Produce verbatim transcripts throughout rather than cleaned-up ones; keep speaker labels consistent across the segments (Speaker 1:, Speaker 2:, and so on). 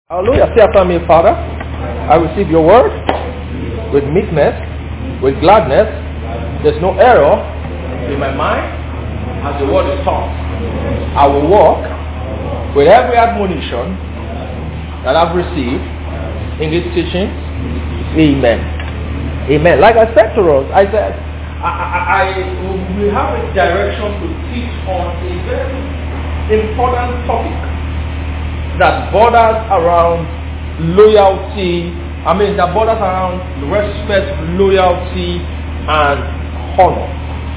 Speaker 1: Hallelujah. Say after me, Father, I receive your word with meekness, with gladness. There's no error in my mind as the word is taught. I will walk with every admonition that I've received in these teachings. Amen. Amen. Like I said to us, I said, I, I, I we have a direction to teach on a very important topic that borders around loyalty, I mean that borders around respect, loyalty, and honor.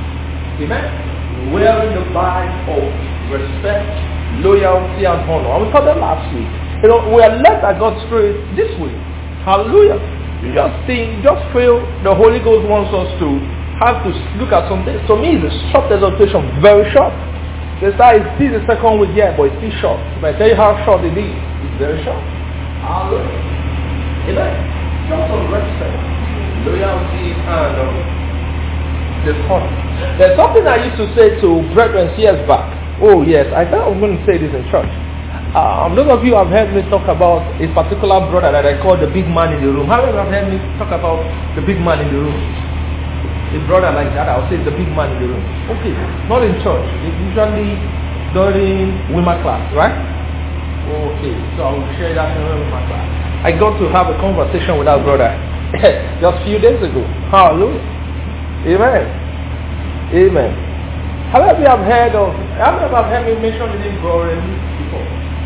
Speaker 1: Amen? Wearing the badge of respect, loyalty, and honor. And we taught that last week. You know, we are led by God's Spirit this week. Hallelujah. You just think, you just feel the Holy Ghost wants us to have to look at something. To me, it's a short exhortation, very short. They say it's still the second week, yeah, but it's still short. If I tell you how short it is, it's very short. Hallelujah. Amen. Just on respect, loyalty, and um, the honor. There's something I used to say to brethren years back. Oh yes, I thought I was going to say this in church. Um, those of you have heard me talk about a particular brother that I call the big man in the room. How many have heard me talk about the big man in the room? A brother like that, I'll say the big man in the room. Okay, not in church. It's usually during women class, right? Okay, so I will share that in women class. I got to have a conversation with that brother just a few days ago. Hallelujah. Amen. Amen. How many of you have heard of, how many of you have heard me mention the name brother before?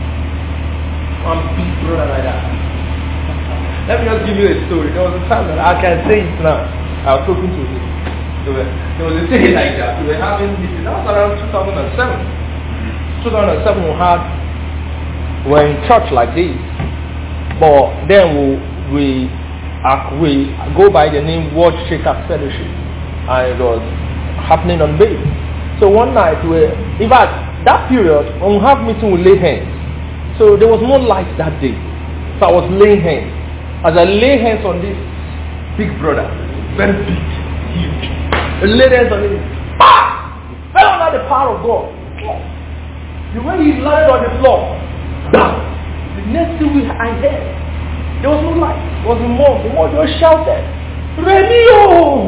Speaker 1: One big brother like that. Let me just give you a story. There was a time that I can say it now. I was talking to him. There was a thing like that. We were having this. That was around two thousand seven. two thousand seven we had, we were in church like this. But then we, we, uh, we go by the name World Shaker Fellowship. And it was happening on base. So one night, we, in fact, that period, when we have meeting, we lay hands. So there was no light that day. So I was laying hands. As I lay hands on this big brother, very big, huge. I laid hands on him. Ah! Fell under the power of God. The way he landed on the floor. Bam! The next thing we, I heard, there was no light. It was the mom. The mom just shouted, "Radio!"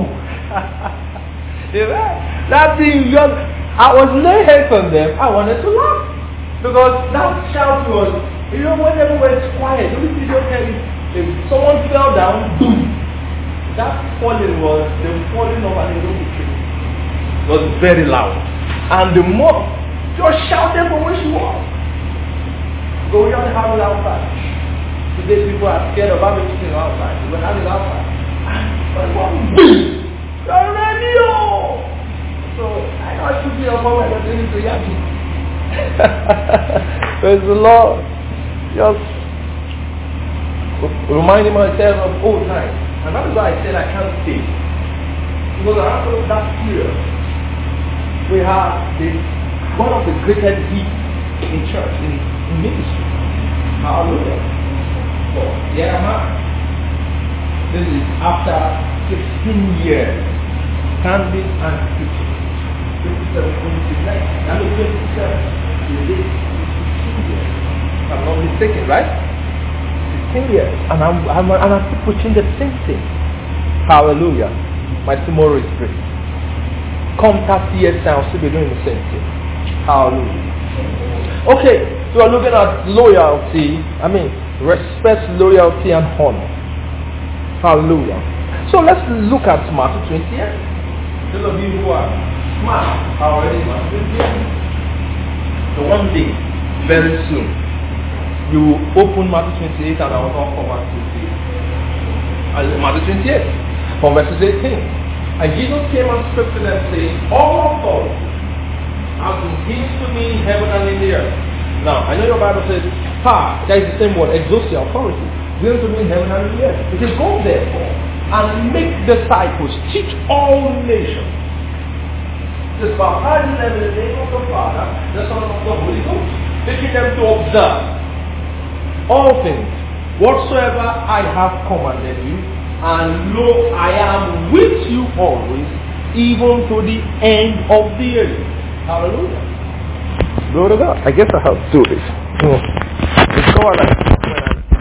Speaker 1: That thing just, I was laying hands on them. I wanted to laugh. Because that shout was, you know, when everywhere is quiet, you see just hear it. If someone fell down, boom. That falling was, the falling of an Elohim tree was very loud. And the mom just shouted from where she was. But we don't have it outside. Today people are scared of having it outside. We don't have it outside. But one boom! The radio! So I know I should be up when we're doing it to Yaki. Praise the Lord. Just reminding myself of old times. And that is why I said I can't stay. Because after that period, we have the, one of the greatest gifts in church, in, in ministry. Hallelujah. So, here am I. This is after sixteen years, standing and preaching. twenty-seven, twenty-six, now look, twenty-seven. You did sixteen years. If I'm not mistaken, right? Years, and I'm, I'm and I'm still preaching the same thing. Hallelujah. My tomorrow is great. Come thirty years now, I'll still be doing the same thing. Hallelujah. Okay, so we're looking at loyalty. I mean, respect, loyalty, and honor. Hallelujah. So let's look at Matthew twenty-eight. Those of you who are smart are already Matthew twenty-eight. So one day, very soon, you open Matthew twenty-eight and I will talk from Matthew twenty-eight. Matthew twenty-eight, from verses eighteen. And Jesus came and spoke to them, saying, "All authority has been given to me in heaven and in the earth." Now, I know your Bible says, "Ha," that is the same word, exousia, authority, given to me in heaven and in the earth. It says, "Go therefore and make disciples, teach all nations." It says, "Baptize them in the name of the Father, the Son, and of the Holy Ghost, teaching them to observe all things whatsoever I have commanded you, and lo, I am with you always, even to the end of the age." Hallelujah. Glory to God. I guess I have to do this. Let's go on.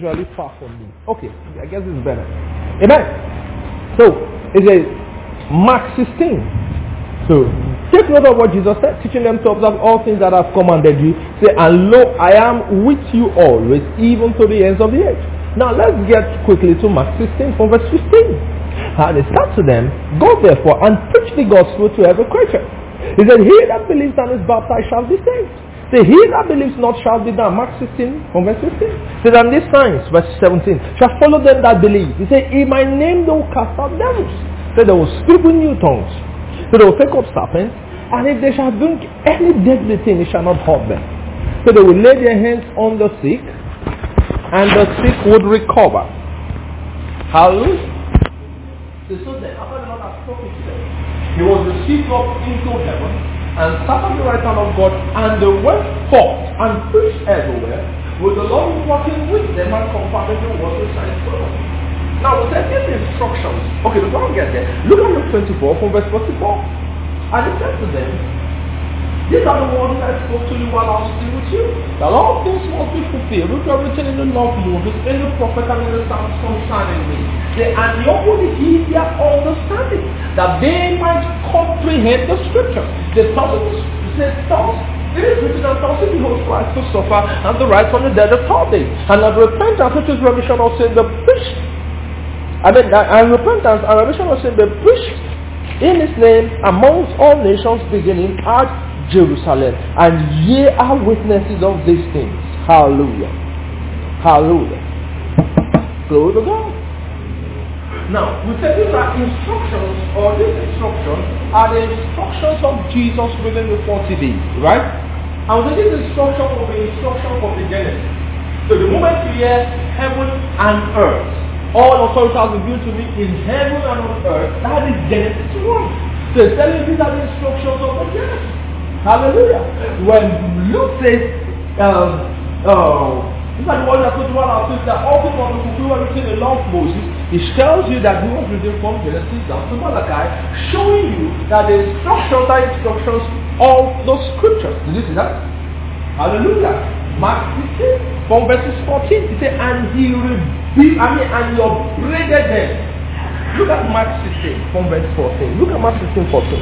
Speaker 1: usually far from me. Okay, I guess it's better. Amen. So, it is Mark sixteen. So, take note of what Jesus said, teaching them to observe all things that I've commanded you. Say, and lo, I am with you always, even to the ends of the age. Now, let's get quickly to Mark sixteen from verse fifteen. And it starts to them, go therefore and preach the gospel to every creature. He said, he that believes and is baptized shall be saved. Say, he that believes not shall be damned. Mark sixteen from verse fifteen. Say, and these signs, verse seventeen, shall follow them that believe. He said, in my name they will cast out devils. Say, they will speak with new tongues. So they will take up serpents, and if they shall drink any deadly thing, it shall not hurt them. So they will lay their hands on the sick, and the sick would recover. Hallelujah. So, so then, after the Lord had spoken to them, he was received up into heaven, and sat on the right hand of God, and they went forth and preached everywhere, with the Lord walking with them and confirming the word with signs and wonders. Now, we said these instructions. Okay, before we get there, look at Luke twenty-four from verse forty-four. And he said to them, these are the words that I spoke to you while I was still with you. That all things must be fulfilled, which are written in the law of Moses, in the prophet and in the Psalms concerning me. They, and the open the ear their understanding, that they might comprehend the scripture. The Psalms said, thus it is written, and thus he holds Christ to suffer, and the rise from the dead the third day. And that repentance, which is remission of sin, the preached. I mean, and repentance and remission of sin, the preached in his name amongst all nations, beginning at Jerusalem, and ye are witnesses of these things. Hallelujah. Hallelujah. Glory to God. Now, we said these are instructions, or these instructions are the instructions of Jesus within the forty days, right? And we said this instruction will be instruction from the Genesis. So the moment you hear heaven and earth, all authority has been given to me in heaven and on earth, that is Genesis one. So it's telling you these are the instructions of the Genesis. Hallelujah. When Luke says, um, oh, these are the words that put one out, that all people are fulfill everything in the law of Moses, it tells you that he was reading from Genesis down to Malachi, showing you that the instructions are instructions of the scriptures. Did you see that? Hallelujah. Mark sixteen, from verses fourteen, he said, and he rebuked, I mean, and he upbraided them. Look at Mark sixteen, from verse fourteen. Look at Mark sixteen, fourteen.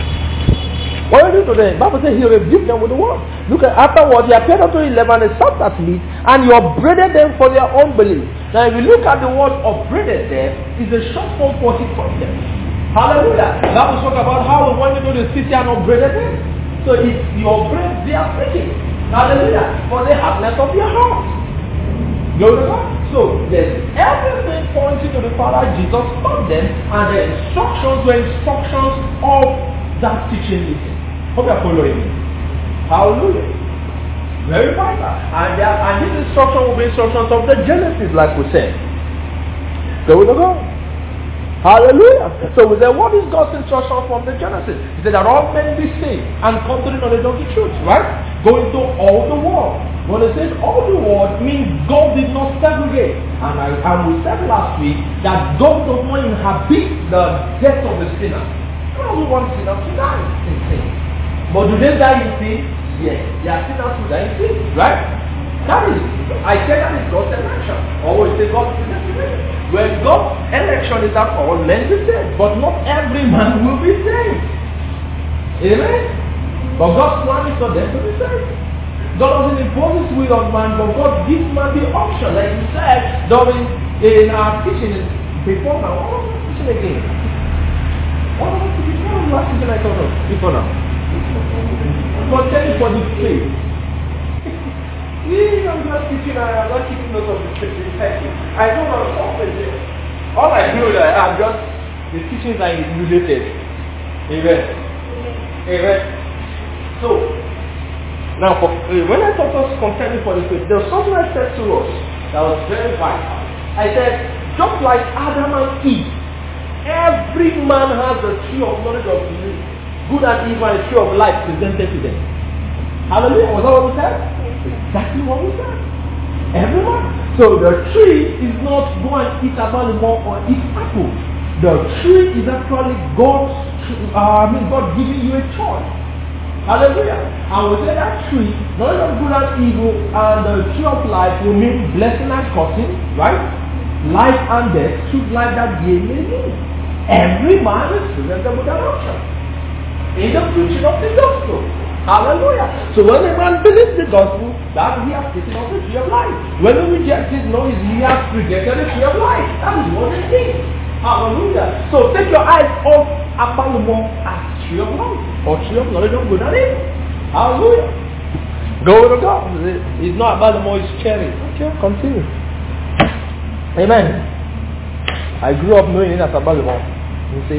Speaker 1: What did he do to them? The Bible says he rebuked them with the word. Look at afterwards, he appeared unto eleven and sat at meat, and he upbraided them for their unbelief. Now, if you look at the word upbraided them, it's a short form for he taught them. Hallelujah. That was talk about how we went into the city and upbraided them. So it's you upbraid their thinking. Hallelujah. For the hardness of their heart. Glory to God. So there's everything pointing to the Father. Jesus taught them, and the instructions were instructions of that teaching meeting. Hope you're following me. Hallelujah. Very vital. And, there, and this instruction will be instructions of the Genesis, like we said. Glory to God. Hallelujah. So we said, what is God's instruction from the Genesis? He said that all men be saved and come to the knowledge of the truth, right? Go into all the world. When it says all the world, means God did not segregate. And, I, and we said last week that God does not inhabit the death of the sinner. Everyone sinners to die in sin. But do they die in sin? Yes. They are sinners who die in sin, right? That is, I say that is God's election. Or we say God's predestination. When God's election is that all men be saved, but not every man will be saved. Amen? But God's plan is for them to be saved. God doesn't impose his will on man, but God gives man the option. Like we said during in our teaching before now. What was the teaching again? What was the teaching? What was the last teaching I thought of before now? Contending for the faith. Yeah, I'm not teaching, I'm not keeping notes of the scripture. I know I'm talking here. All I know is that I'm just, the teachings are related. Amen. Amen. So, now for, when I talk about contending for the faith, there was something I said to us that was very vital. I said, just like Adam and Eve, every man has the tree of knowledge of good and evil and the tree of life presented to them. Hallelujah. Was that what we said? Exactly what we said. Everyone. So the tree is not go and eat apple more or eat apple. The tree is actually God's, uh, I mean God giving you a choice. Hallelujah. And we say that tree, knowledge of good and evil, and the tree of life will mean blessing and cursing, right? Life and death, truth, life that gave me mean. Every man is presentable with an option in the preaching of the gospel. Hallelujah. So when a man believes the gospel, that he has taken off the tree of life. When he rejects it, no, he has rejected the tree of life. That is what it means. Hallelujah. So take your eyes off Abalumon as tree of life or tree of knowledge of good and evil. Hallelujah. Glory to God. It's not Abalumon, it's cherry. Okay, continue. Amen. I grew up knowing it as Abalumon. You see,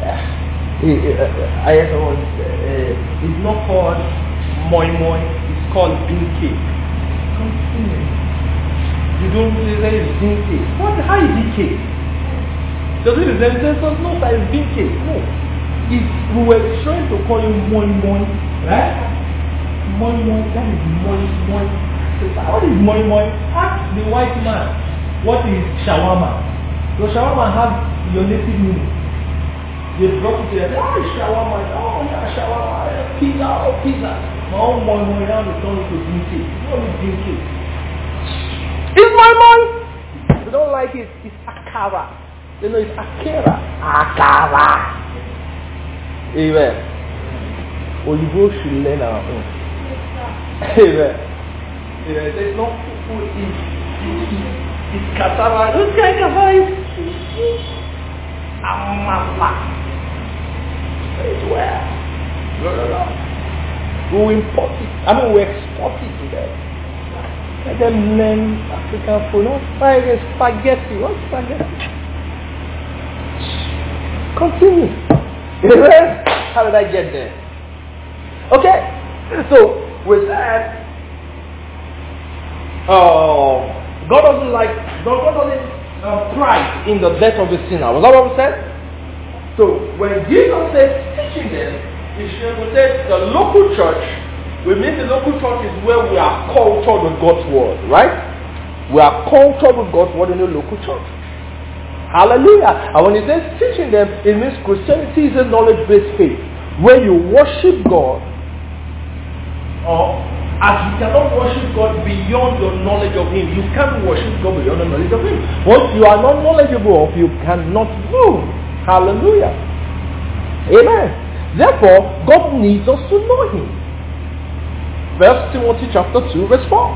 Speaker 1: I uh, uh, it's not called moi moi, it's called bean cake. Continue. You don't say it's bean cake. What? How is it cake? Does it resemble us? No, that is bean cake. No. If we were trying to call you moi moi, right? Moi moi, that is moi moi. What is moi moi? Ask the white man. What is shawarma? So shawarma has your native meaning. They brought it there. Oh, shawarma. Oh, yeah, shawarma. Pizza. Oh, pizza. Oh, moi moi. Now they turn it to bean cake. What is bean cake? It's moi moi. If you don't like it, it's akara. You know, it's akara. Akara. Amen. Or you go should learn our own. Amen. Amen. There's no food. It's it's cassava. This guy cassava is amala. It's where? No, no, no. We import it. I mean, we export it to them. Let them learn African food. Not spaghetti. What's spaghetti? Continue. Amen. How did I get there? Okay. So, with that, oh, God doesn't like, God doesn't uh, thrive in the death of the sinner. Was that what we said? So, when Jesus says teaching them, he should say the local church, we mean the local church is where we are cultured with God's word, right? We are cultured with God's word in the local church. Hallelujah. And when he says teaching them, it means Christianity is a knowledge-based faith, where you worship God, or as you cannot worship God beyond your knowledge of Him, you can't worship God beyond the knowledge of Him. What you are not knowledgeable of, you cannot do. Hallelujah. Amen. Therefore, God needs us to know Him. First Timothy chapter two, verse four.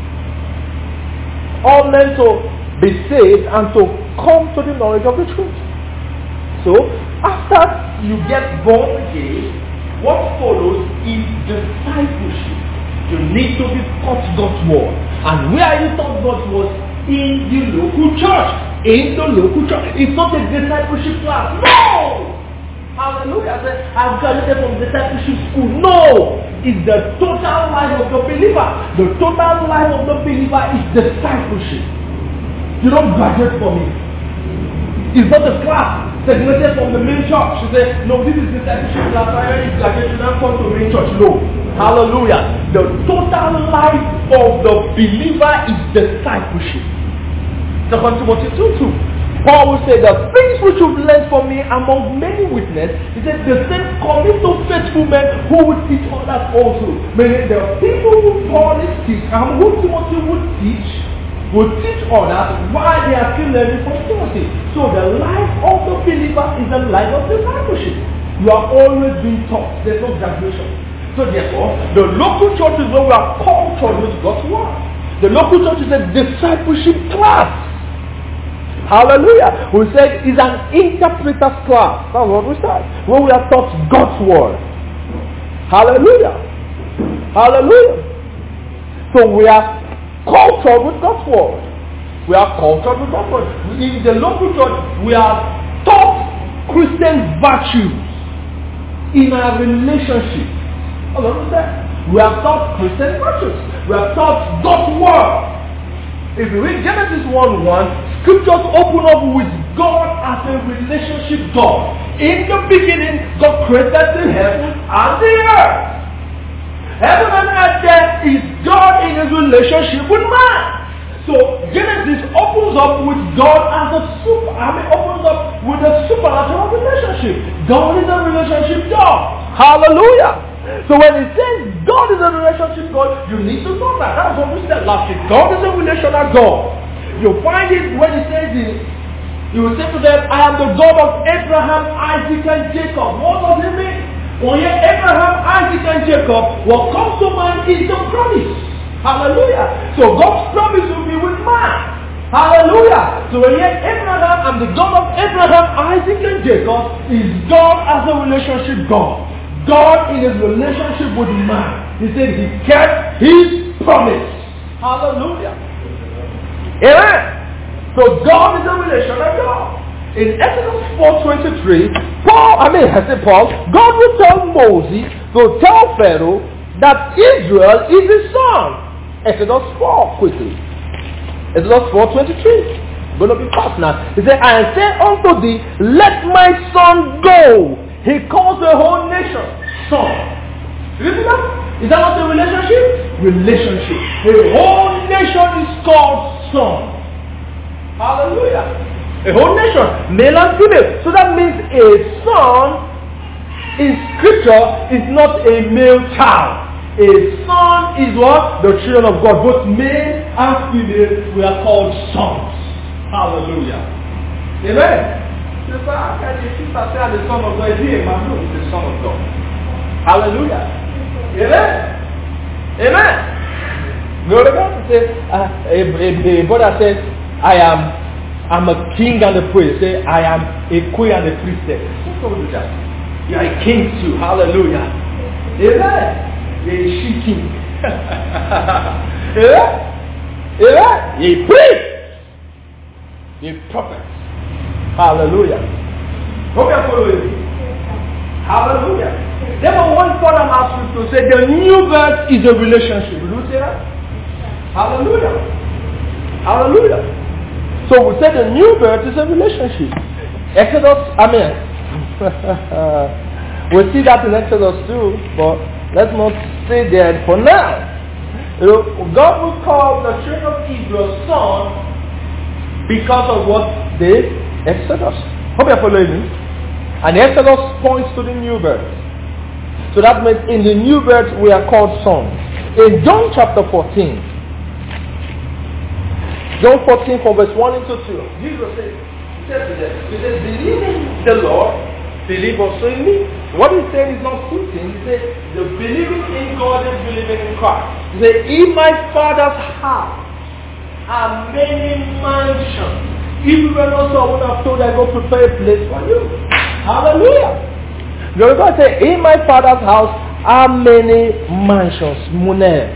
Speaker 1: All men to be saved and to come to the knowledge of the truth. So, after you get born again, what follows is discipleship. You need to be taught God's word. And where are you taught God's word? In the local church. In the local church. It's not a discipleship class. No! Hallelujah. I said, I've graduated from discipleship school. No! It's the total life of the believer. The total life of the believer is discipleship. You don't graduate from it. It's not a class segmented from the main church. You say, no, this is discipleship class. I already graduated, now come to main church. No. Hallelujah. The total life of the believer is discipleship. Second Timothy two two. Paul will say, the things which you've learned from me among many witnesses, he said, the same commit to faithful men who would teach others also. Meaning the people who Paul is teaching, and who Timothy would teach, will teach others while they are still learning from Timothy. So the life of the believer is the life of discipleship. You are always being taught. There's no graduation. So therefore, the local church is where we are cultured with God's word. The local church is a discipleship class. Hallelujah. We said it's an interpreter's class. That's what we said. Where we are taught God's word. Hallelujah. Hallelujah. So we are cultured with God's word. We are cultured with God's word. In the local church, we are taught Christian virtues in our relationship. We are taught Christian virtues. We are taught God's word. If you read Genesis one one, scriptures open up with God as a relationship God. In the beginning, God created the heaven and the earth. Heaven and earth there is God in his relationship with man. So Genesis opens up with God as a super, I mean opens up with a supernatural relationship. God is a relationship God. Hallelujah. So when it says God is a relationship God, you need to know that. That's what we said last week. God is a relational God. You find it when it says it, you will say to them, I am the God of Abraham, Isaac, and Jacob. What does it mean? When you Abraham, Isaac, and Jacob, what comes to mind is the promise. Hallelujah. So God's promise will be with man. Hallelujah. So when you Abraham, I'm the God of Abraham, Isaac, and Jacob, is God as a relationship God. God in his relationship with man. He said he kept his promise. Hallelujah. Amen. So God is a relational God. In Exodus four twenty-three, Paul, I mean, I said Paul, God will tell Moses to tell Pharaoh that Israel is his son. Exodus four, quickly. Exodus four twenty-three. Going to be fast now. He said, I say unto thee, let my son go. He calls the whole nation son. You see that? Is that not a relationship? Relationship. The whole nation is called son. Hallelujah. A whole nation, male and female. So that means a son in scripture is not a male child. A son is what? The children of God. Both male and female, we are called sons. Hallelujah. Amen. The son of God is here, man. No, he's the son of God. Hallelujah. Amen. Amen. Go to God and say, uh, a, a, a brother says, I am I'm a king and a priest. Say, I am a queen and a priestess. What's wrong with that? You are a king too. Hallelujah. Amen. You're a she king. Amen. Amen. You're a priest. You're a prophet. Hallelujah. Hope you're following me. Hallelujah. Therefore, one father has to say the new birth is a relationship. Will you say that? Hallelujah. Hallelujah. So we say the new birth is a relationship. Exodus, I mean, we'll see that in Exodus two, but let's not stay there for now. You know, God will call the children of Israel son because of what they Exodus. Hope you're following me. And Exodus points to the new birth. So that means in the new birth we are called sons. In John chapter fourteen, John fourteen from verse one into two, Jesus said, he said to them, he said, believe in the Lord, believe also in me. What he said is not two things. He said, the believing in God is believing in Christ. He said, in my Father's house are many mansions. If you were not so, I would have told I go prepare a place for you. Hallelujah. The God said, in my Father's house are many mansions. Muneh.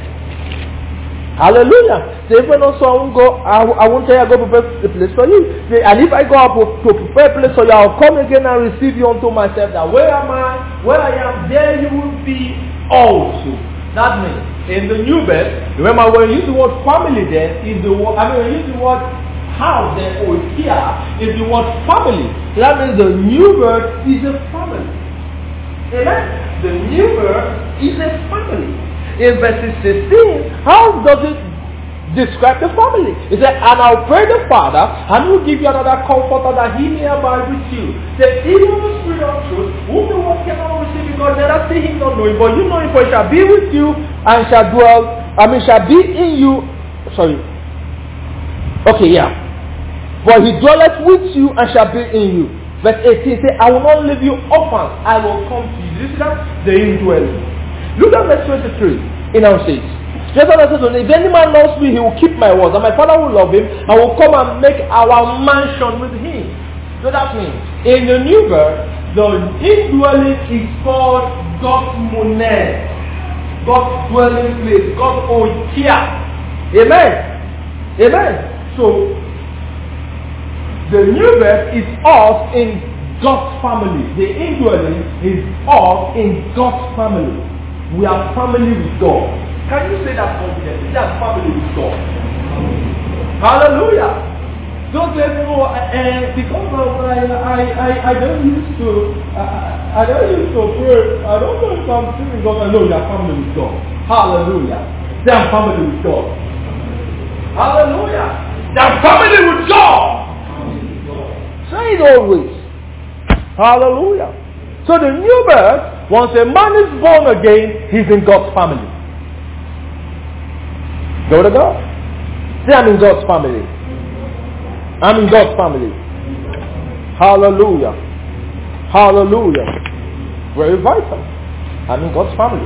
Speaker 1: Hallelujah. Say, if you not so, I won't go, I, I won't tell you I go prepare a place for you. Say, and if I go up to prepare a place for you, I'll come again and receive you unto myself. That where am I? Where I am, there you will be also. That means, in the new birth, remember when you use the word family there, is the word, I mean when you use the word house there or here, is the word family. So that means the new birth is a family. Amen? The new birth is a family. In verse sixteen, how does it describe the family? It said, and I'll pray the Father, and he will give you another comforter that he may abide with you. Say, even the Spirit of truth, whom the world cannot receive because neither see him nor know him, but you know him, for he shall be with you and shall dwell, I mean shall be in you. Sorry. Okay, yeah. For he dwelleth with you and shall be in you. Verse eighteen say, I will not leave you orphans, I will come to you. This is that the indwelling. Look at verse twenty-three. It now says, just as I said, if any man loves me, he will keep my words, and my Father will love him, and will come and make our mansion with him. So that means, in the new birth, the indwelling is called God's moned, God's dwelling place, God's oikia. Amen. Amen. So, the new birth is us in God's family. The indwelling is us in God's family. We are family with God. Can you say that confidently? We are family with God. Hallelujah. Don't let me know, uh, because of, I, I, I, I don't used to, uh, I don't used to pray. I don't know if I'm singing God. I know you are family with God. Hallelujah. They are family with God. Hallelujah. They are family with God. Say it always. Hallelujah. So the new birth Once a man is born again, he's in God's family. Go to God. Say, I'm in God's family. I'm in God's family. Hallelujah. Hallelujah. Very vital. I'm in God's family.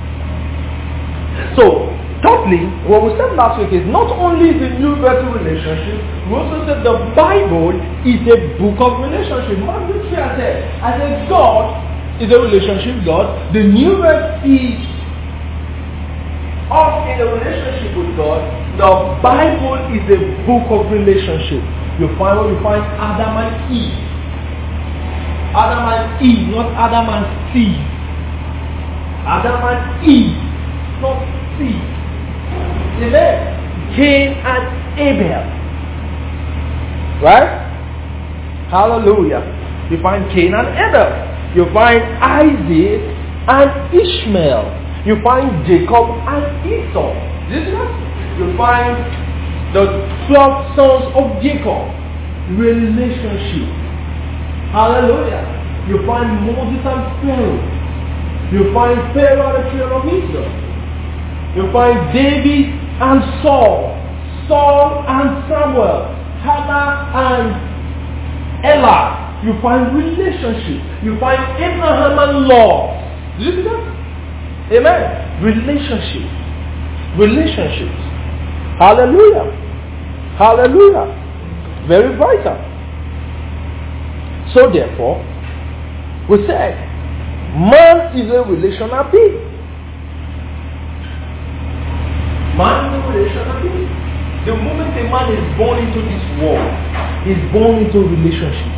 Speaker 1: So, thirdly, what we said last week is not only the new birth relationship, we also said the Bible is a book of relationship. What did I say? I said God is a relationship God. The new birth is us in a relationship with God. The Bible is a book of relationship. You find what you find Adam and Eve. Adam and Eve, not Adam and Steve. Adam and Eve, not Steve. Amen. Cain and Abel. Right? Hallelujah. You find Cain and Abel. You find Isaac and Ishmael. You find Jacob and Esau. This is what you find the twelve sons of Jacob. Relationship. Hallelujah. You find Moses and Pharaoh. You find Pharaoh and the children of Israel. You find David and Saul. Saul and Samuel. Hannah and Ella. You find relationship. You find Abraham and Lot. Do you see that? Amen. Relationship. Relationships. Hallelujah. Hallelujah. Very vital. So therefore, we said, man is a relational being. Man is a relational being. The moment a man is born into this world, he is born into a relationship.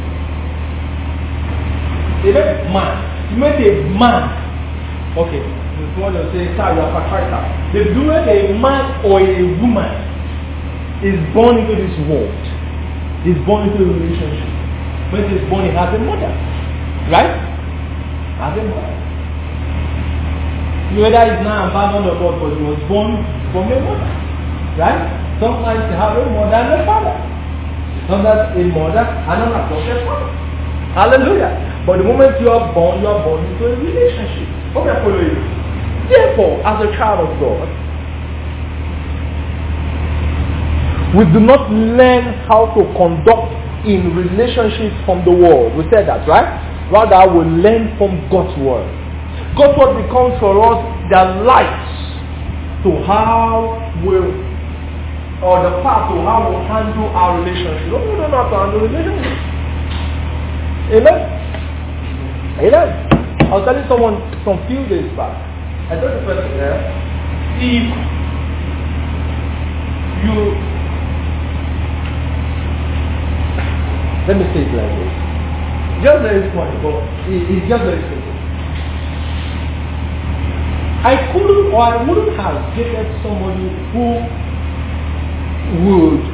Speaker 1: Amen. Man. You make a man. Okay. This one you say, sir, you are a fighter. The moment a man or a woman is born into this world, is born into a relationship. When he is born, he has a mother. Right? Has a mother. Whether he's now abandoned or not, but he was born from a mother. Right? Sometimes they have a mother and a father. Sometimes a mother and an adopted father. Hallelujah. But the moment you are born, you are born into a relationship. Okay, follow you. Therefore, as a child of God, we do not learn how to conduct in relationships from the world. We said that, right? Rather, we learn from God's word. God's word becomes for us the light to how we, or the path to how we handle our relationship. No, we don't know how to handle relationships. Amen? Amen? I was telling someone some few days back. I told the person there, if you, let me say it like this. Just very funny, but it's just very simple. I couldn't or I wouldn't have dated somebody who would,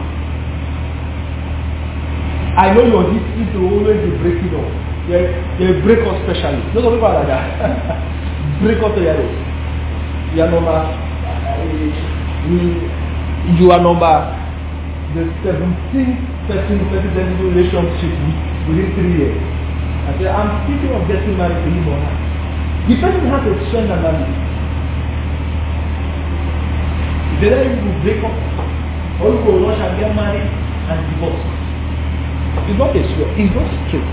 Speaker 1: I know your history to always be breaking up. You're, you're a break up specialist. Those people are like that. Break up to your age. You are number, you are number the seventeenth person president relationship within three years. I said, I'm thinking of getting married to him or her. The person has a strength and value. Either you will break up or you will rush and get married and divorce. It's not a swear, it's not straight.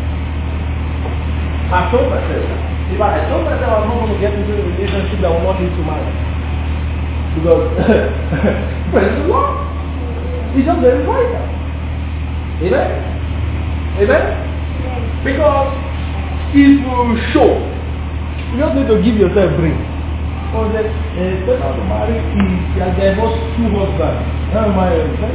Speaker 1: I told myself that. If I told myself I'm not going to get into a relationship that will not lead to marriage. Because, praise the Lord. It's just very vital. Amen? Amen? Because if you show, you just need to give yourself a break. Or that, eh, step out to marry is, you are divorced two husbands. Now, my,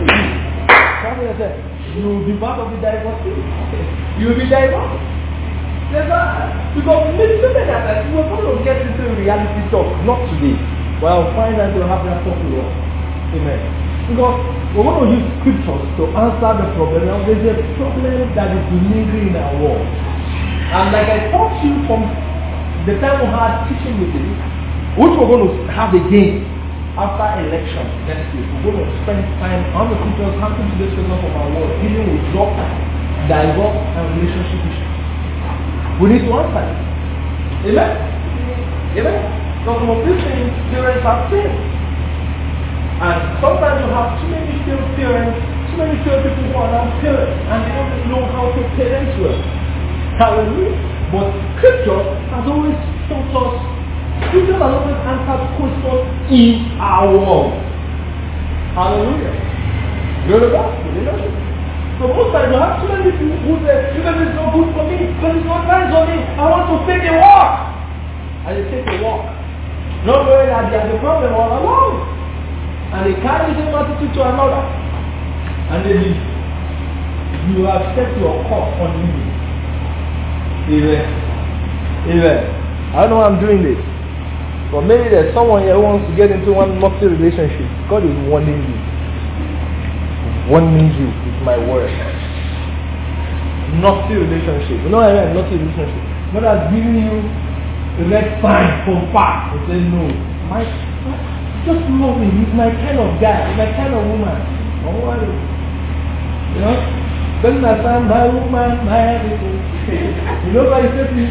Speaker 1: you will be part of the divorce. You will be divorced. Because maybe something like that, we're going to get into reality talk, not today. But I'll find that will happen after the Lord. Amen. Because we're going to use scriptures to answer the problem. Now, there's a problem that is lingering in our world. And like I taught you from the time we had teaching meetings, which we're going to have again after election next week, we're going to spend time on the scriptures, having to this problem of our world, dealing with drop, divorce, and relationship issues. We need to answer it. Amen? Amen? So some of these things, parents have failed. And sometimes you have too many failed parents, too many failed people who are not parents, and they don't know how to parent well. Hallelujah. But Scripture has always taught us, Scripture has always answered questions in our world. Hallelujah. You know that? You know that? So most times you have too many people who say, because it's not good for me, because it's not nice for me, I want to take a walk. And they take a walk. Not knowing that they are the problem all along. And they carry the same attitude to another. And they leave. You have set your course on me. Amen. Amen. I don't know why I'm doing this. But maybe there's someone here who wants to get into one multi relationship. God is warning you. Warning you with my word. Naughty relationship. You know what I mean? Naughty relationship. God has given you the red sign from far. He said, no. My, my, just love him. He's my kind of guy. He's my kind of woman. Don't worry. You know? Then my son, my woman, my everything. You know what he said to me?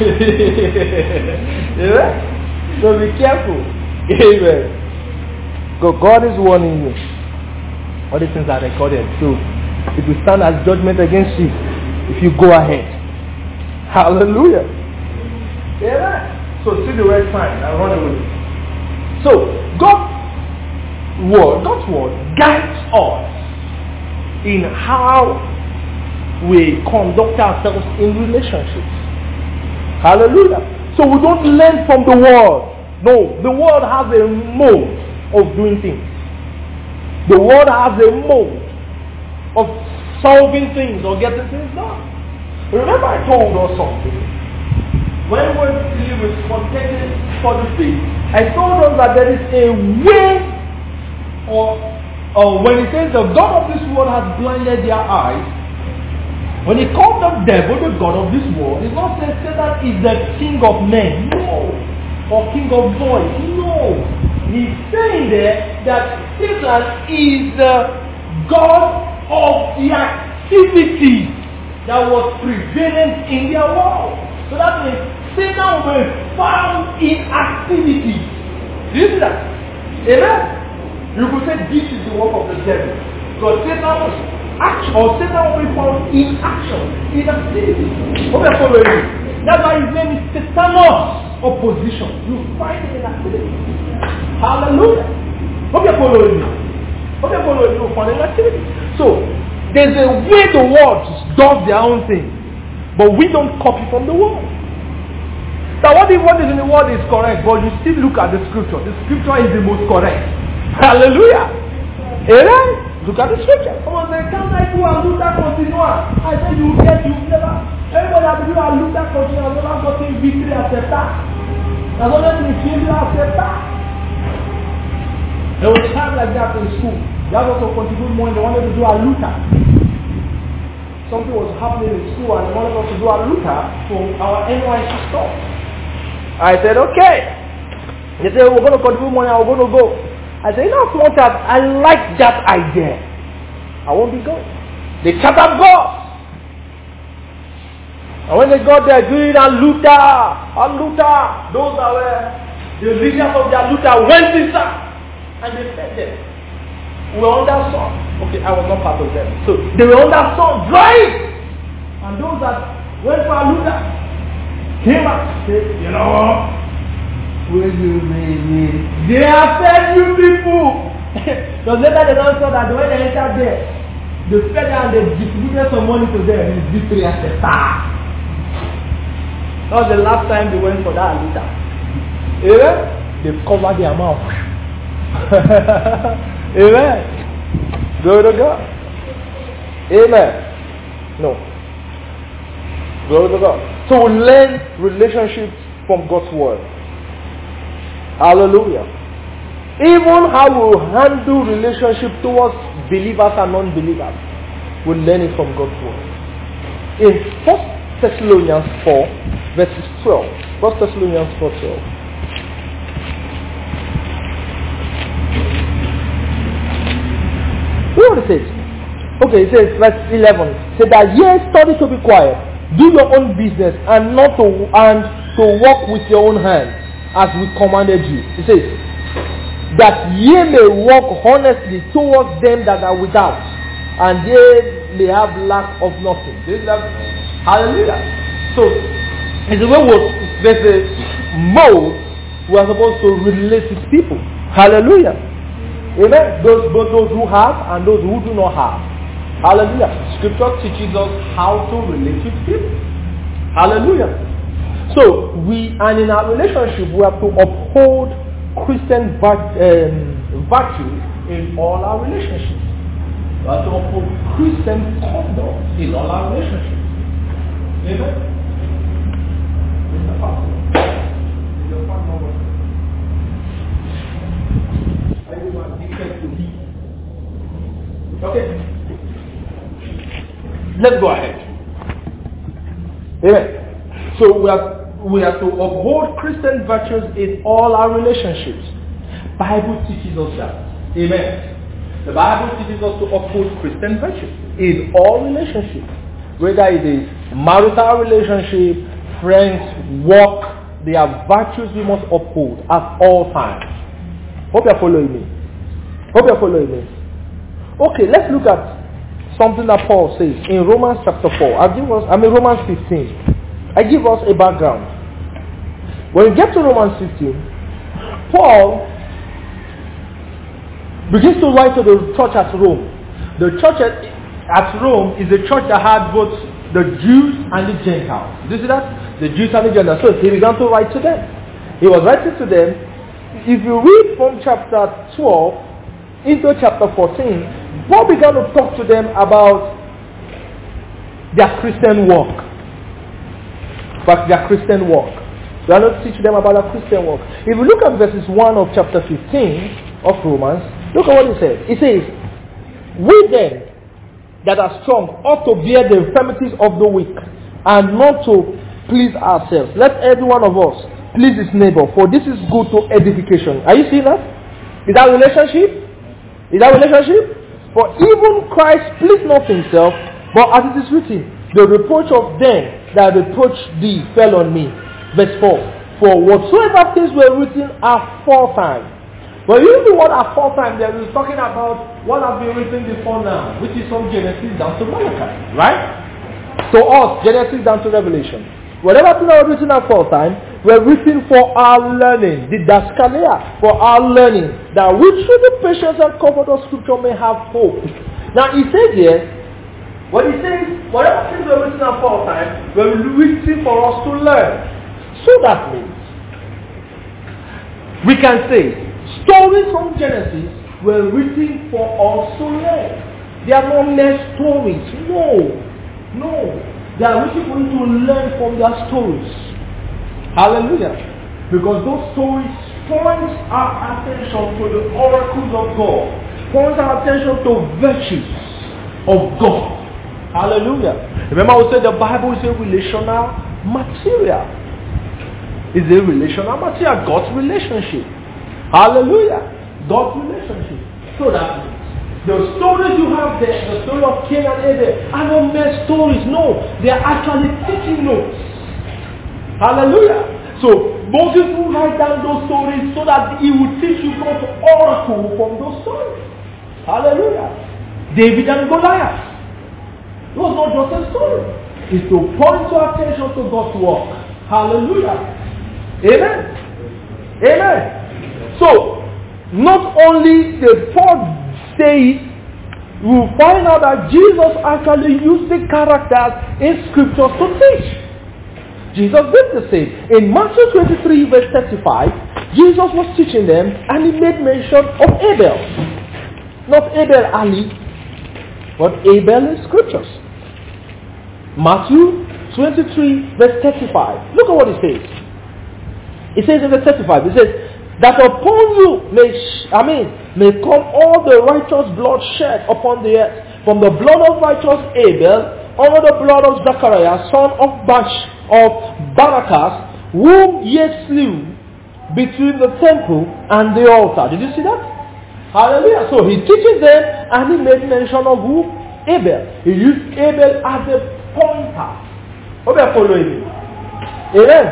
Speaker 1: Yeah? So be careful. Amen. God is warning you. All these things are recorded. So it will stand as judgment against you if you go ahead. Hallelujah. Yeah. So see the red sign and run away. So God's word, God's word guides us in how we conduct ourselves in relationships. Hallelujah. So we don't learn from the world. No, the world has a mode of doing things. The world has a mode of solving things or getting things done. Remember I told us something. When we were dealing with spontaneous for the faith, I told us that there is a way, or, or when it says the God of this world has blinded their eyes, when he called the devil the God of this world, it's not saying Satan is the king of men, no, or king of boys, no. He's saying there that Satan is the God of the activity that was prevalent in their world. So that means Satan will be found in activity. Do you see that? Amen? You could say this is the work of the devil. Because Satan was action, or Satan will be found in action, in activity. Okay, follow you. That's why his name is Satanos opposition. You find it in activity. Hallelujah. Hope you're following me. Hope you're following me. You find it in activity. So, there's a way the world does their own thing. But we don't copy from the world. Now what if what is in the world is correct, but you still look at the scripture. The scripture is the most correct. Hallelujah. Amen? Look at the scripture. Someone said, can't I do a Luther continua? I said, you get, you never. Everybody has to do a Luther continua. Never gotten victory accept that. As long as we feel accept that. There was a time like that in school. They had also contribute money. They wanted to do a Luther. Something was happening in school and they wanted us to do a Luther for our N Y C stuff. I said, okay. They said, we're going to contribute money. I'm going to go. I said, you know what? I like that idea. I won't be going. They chattered God. And when they got there, doing a Luther, a Luther, those are where the leaders of their Luther went inside. And they said them. We were under sun. Okay, I was not part of them. So they were under sun, drying. And those that went for a Luther came back and said, you know what? Will you really? They have fed you people. Because later they don't saw that when they entered there, they fed them and they distributed some money to them in victory as a star. That was the last time they went for that Luther. Amen? They covered their mouth. Amen. Glory to God. Amen. No. Glory to God. So we learn relationships from God's word. Hallelujah. Even how we handle relationship towards believers and non-believers, we learn it from God's word. In First Thessalonians four, verses twelve. First Thessalonians four, twelve. Look what it says. Okay, it says verse eleven. Say that ye study to be quiet, do your own business, and not to and to walk with your own hands, as we commanded you. It says, that ye may walk honestly towards them that are without, and they may have lack of nothing. Hallelujah. So, it's the way we, there's a mode we are supposed to relate with people. Hallelujah. Amen. Those, both those who have and those who do not have. Hallelujah. Scripture teaches us how to relate with people. Hallelujah. So, we, and in our relationship, we have to uphold Christian um, virtues in all our relationships. We have to uphold Christian conduct in all our relationships. Amen. Mister Pastor, is your phone number? Everyone different to me. Okay. Let's go ahead. Amen. So we have we have to uphold Christian virtues in all our relationships. Bible teaches us that. Amen. The Bible teaches us to uphold Christian virtues in all relationships. Whether it is marital relationship, friends, work, there are virtues we must uphold at all times. Hope you're following me. Hope you're following me. Okay, let's look at something that Paul says in Romans chapter four. I give us, I mean Romans fifteen. I give us a background. When you get to Romans fifteen, Paul begins to write to the church at Rome. The church at, at Rome is a church that had both the Jews and the Gentiles. Do you see that? The Jews and the Gentiles. So he began to write to them. He was writing to them. If you read from chapter twelve into chapter fourteen, Paul began to talk to them about their Christian walk. But their Christian walk. We are not teaching them about their Christian walk. If you look at verses one of chapter fifteen of Romans, look at what it says. It says, we then that are strong ought to bear the infirmities of the weak, and not to please ourselves. Let every one of us please his neighbor, for this is good to edification. Are you seeing that? Is that relationship? Is that relationship? For even Christ pleased not himself, but as it is written, the reproach of them that reproached thee fell on me. Verse four. For whatsoever things were written aforetime. But you know what aforetime there is talking about what has been written before now, which is from Genesis down to Malachi. Right? So us, Genesis down to Revelation. Whatever things that were written aforetime were written for our learning, the Daskalia, for our learning, that we through the patience and comfort of Scripture may have hope. Now he says here, what he says, whatever things were written aforetime were written for us to learn. So that means, we can say, stories from Genesis were written for us to learn. They are not mere stories. No. No. They are written for you to learn from their stories. Hallelujah. Because those stories point our attention to the oracles of God. Point our attention to virtues of God. Hallelujah. Remember I said the Bible is a relational material. It's a relational material. God's relationship. Hallelujah. God's relationship. So that means the stories you have there, the story of Cain and Abel, are not mere stories. No, they are actually teaching notes. Hallelujah. So Moses will write down those stories so that he will teach you God's oracle from those stories. Hallelujah. David and Goliath. It was not just a story. It's to point your attention to God's work. Hallelujah. Amen. Amen. So, not only the fourth day, we will find out that Jesus actually used the characters in scriptures to teach. Jesus did the same. In Matthew twenty-three verse thirty-five, Jesus was teaching them and he made mention of Abel. Not Abel Ali, but Abel in scriptures. Matthew twenty-three verse thirty-five. Look at what it says. It says in verse thirty-five, it says, that upon you may, sh- I mean, may come all the righteous blood shed upon the earth, from the blood of righteous Abel, under the blood of Zachariah, son of Bash, of Barakas, whom ye slew between the temple and the altar. Did you see that? Hallelujah. So he teaches them and he made mention of who? Abel. He used Abel as a pointer. Hope you are following me. Amen.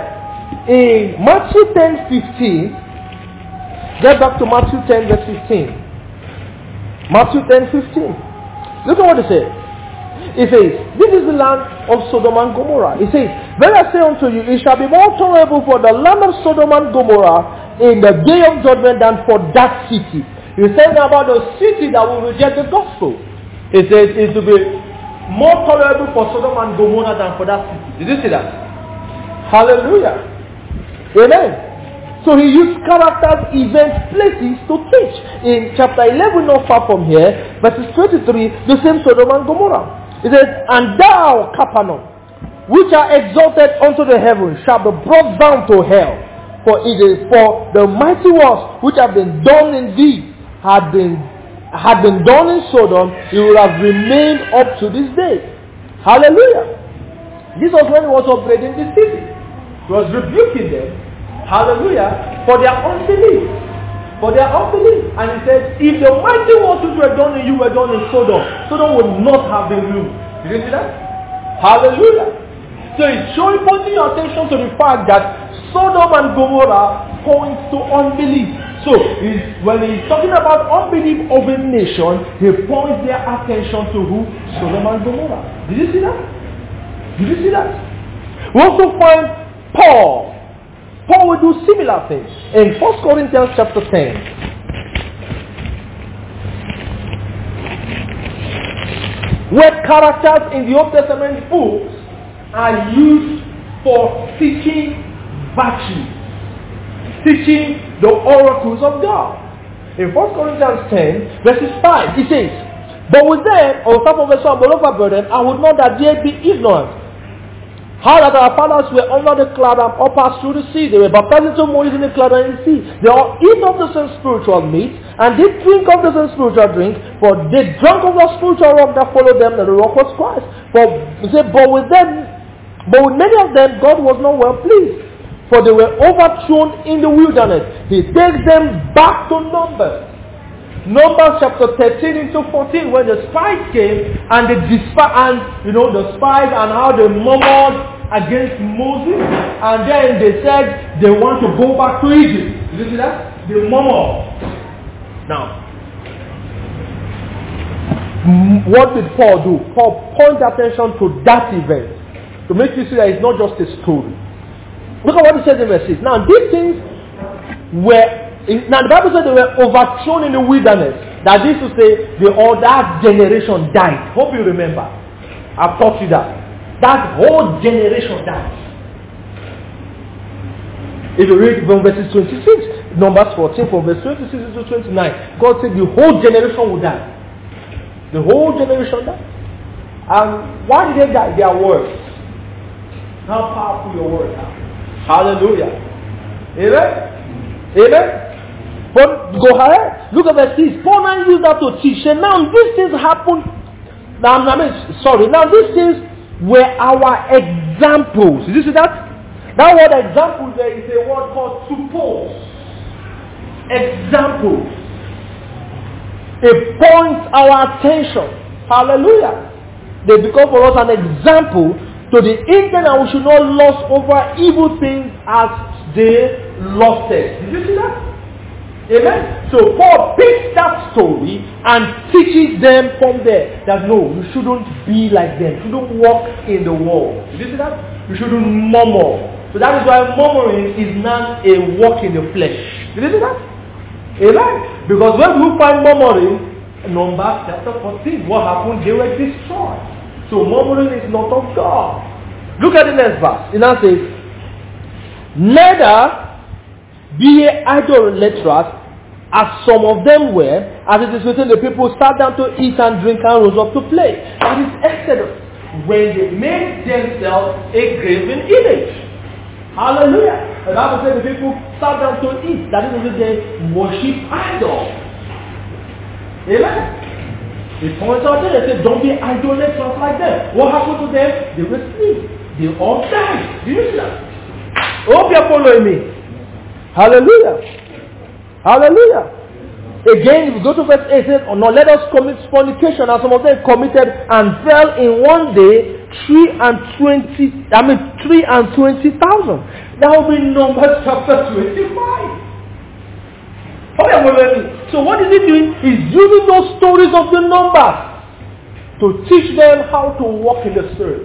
Speaker 1: In Matthew ten fifteen, get back to Matthew ten verse fifteen. Matthew ten fifteen. Look at what it says. It says, this is the land of Sodom and Gomorrah. It says, "Then I say unto you, it shall be more tolerable for the land of Sodom and Gomorrah in the day of judgment than for that city." He says about the city that will reject the gospel. It says it will be more tolerable for Sodom and Gomorrah than for that city. Did you see that? Hallelujah. Amen. So he used characters, events, places to teach. In chapter eleven, not far from here, verses twenty-three, the same Sodom and Gomorrah. It says, "And thou, Capernaum, which are exalted unto the heavens, shall be brought down to hell. For it is for the mighty works which have been done in thee, had been had been done in Sodom, it would have remained up to this day." Hallelujah. This was when he was upgrading the city. He was rebuking them. Hallelujah. For their unbelief. For their unbelief. And he said, if the mighty works which were done in you were done in Sodom, Sodom would not have been ruined. Did you see that? Hallelujah. So it's showing, pointing your attention to the fact that Sodom and Gomorrah points to unbelief. So he's, when he's talking about unbelief of a nation, he points their attention to who? Sodom and Gomorrah. Did you see that? Did you see that? We also find Paul. Paul will do similar things. In First Corinthians chapter ten. Where characters in the Old Testament books are used for teaching virtue. Teaching the oracles of God. In First Corinthians ten, verses five, it says, "But with them, on top of the sun, beloved brethren, I would not that ye be ignorant. How that our fathers were under the cloud and all passed through the sea. They were baptized into Moses in the cloud and in the sea. They all eat of the same spiritual meat, and did drink of the same spiritual drink, for they drank of the spiritual rock that followed them, and the rock was Christ. For say, but with them, but with many of them, God was not well pleased, for they were overthrown in the wilderness. He takes them back to Numbers. Numbers chapter thirteen into fourteen, when the spies came and the despi- and you know the spies and how they murmured against Moses, and then they said they want to go back to Egypt. Did you see that? They murmured. Now, what did Paul do? Paul pointed attention to that event to make you see that it's not just a story. Look at what he says in verse six. Now, these things were. Now the Bible said they were overthrown in the wilderness. That is to say, the all that generation died. Hope you remember. I've taught you that. That whole generation died. If you read from verses twenty-six, Numbers fourteen, from verse twenty-six to twenty-nine, God said the whole generation would die. The whole generation died. And why did they die? Their words. How powerful your words are. Hallelujah. Amen? Amen? But go ahead. Look at verse six. Paul now used that to teach. And now these things happened. Now, I mean, sorry. Now these things were our examples. Did you see that? That word example there is a word called suppose. Example. It points our attention. Hallelujah. They become for us an example to the intent that we should not lust over evil things as they lusted. Did you see that? Amen. So Paul picks that story and teaches them from there that no, you shouldn't be like them. You shouldn't walk in the world. Did you see that? You shouldn't murmur. So that is why murmuring is not a walk in the flesh. Did you see that? Amen. Because when we find murmuring, Numbers chapter fourteen, what happened? They were destroyed. So murmuring is not of God. Look at the next verse. It now says, neither be ye idolaters, as some of them were, as it is written, the people sat down to eat and drink and rose up to play. That is Exodus, when they made themselves a graven image. Hallelujah. The Bible said the people sat down to eat. That is when they worship idols. Amen. It points out there, they said, don't be idolaters like them. What happened to them? They were asleep. They all died. Do you see that? I hope you're following me. Hallelujah. Hallelujah. Again, if we go to verse eight, it says, oh, no, let us commit fornication, as some of them committed and fell in one day three and twenty, I mean three and twenty thousand. That will be Numbers chapter twenty-five. Okay, so what is he doing? He's using those stories of the numbers to teach them how to walk in the Spirit.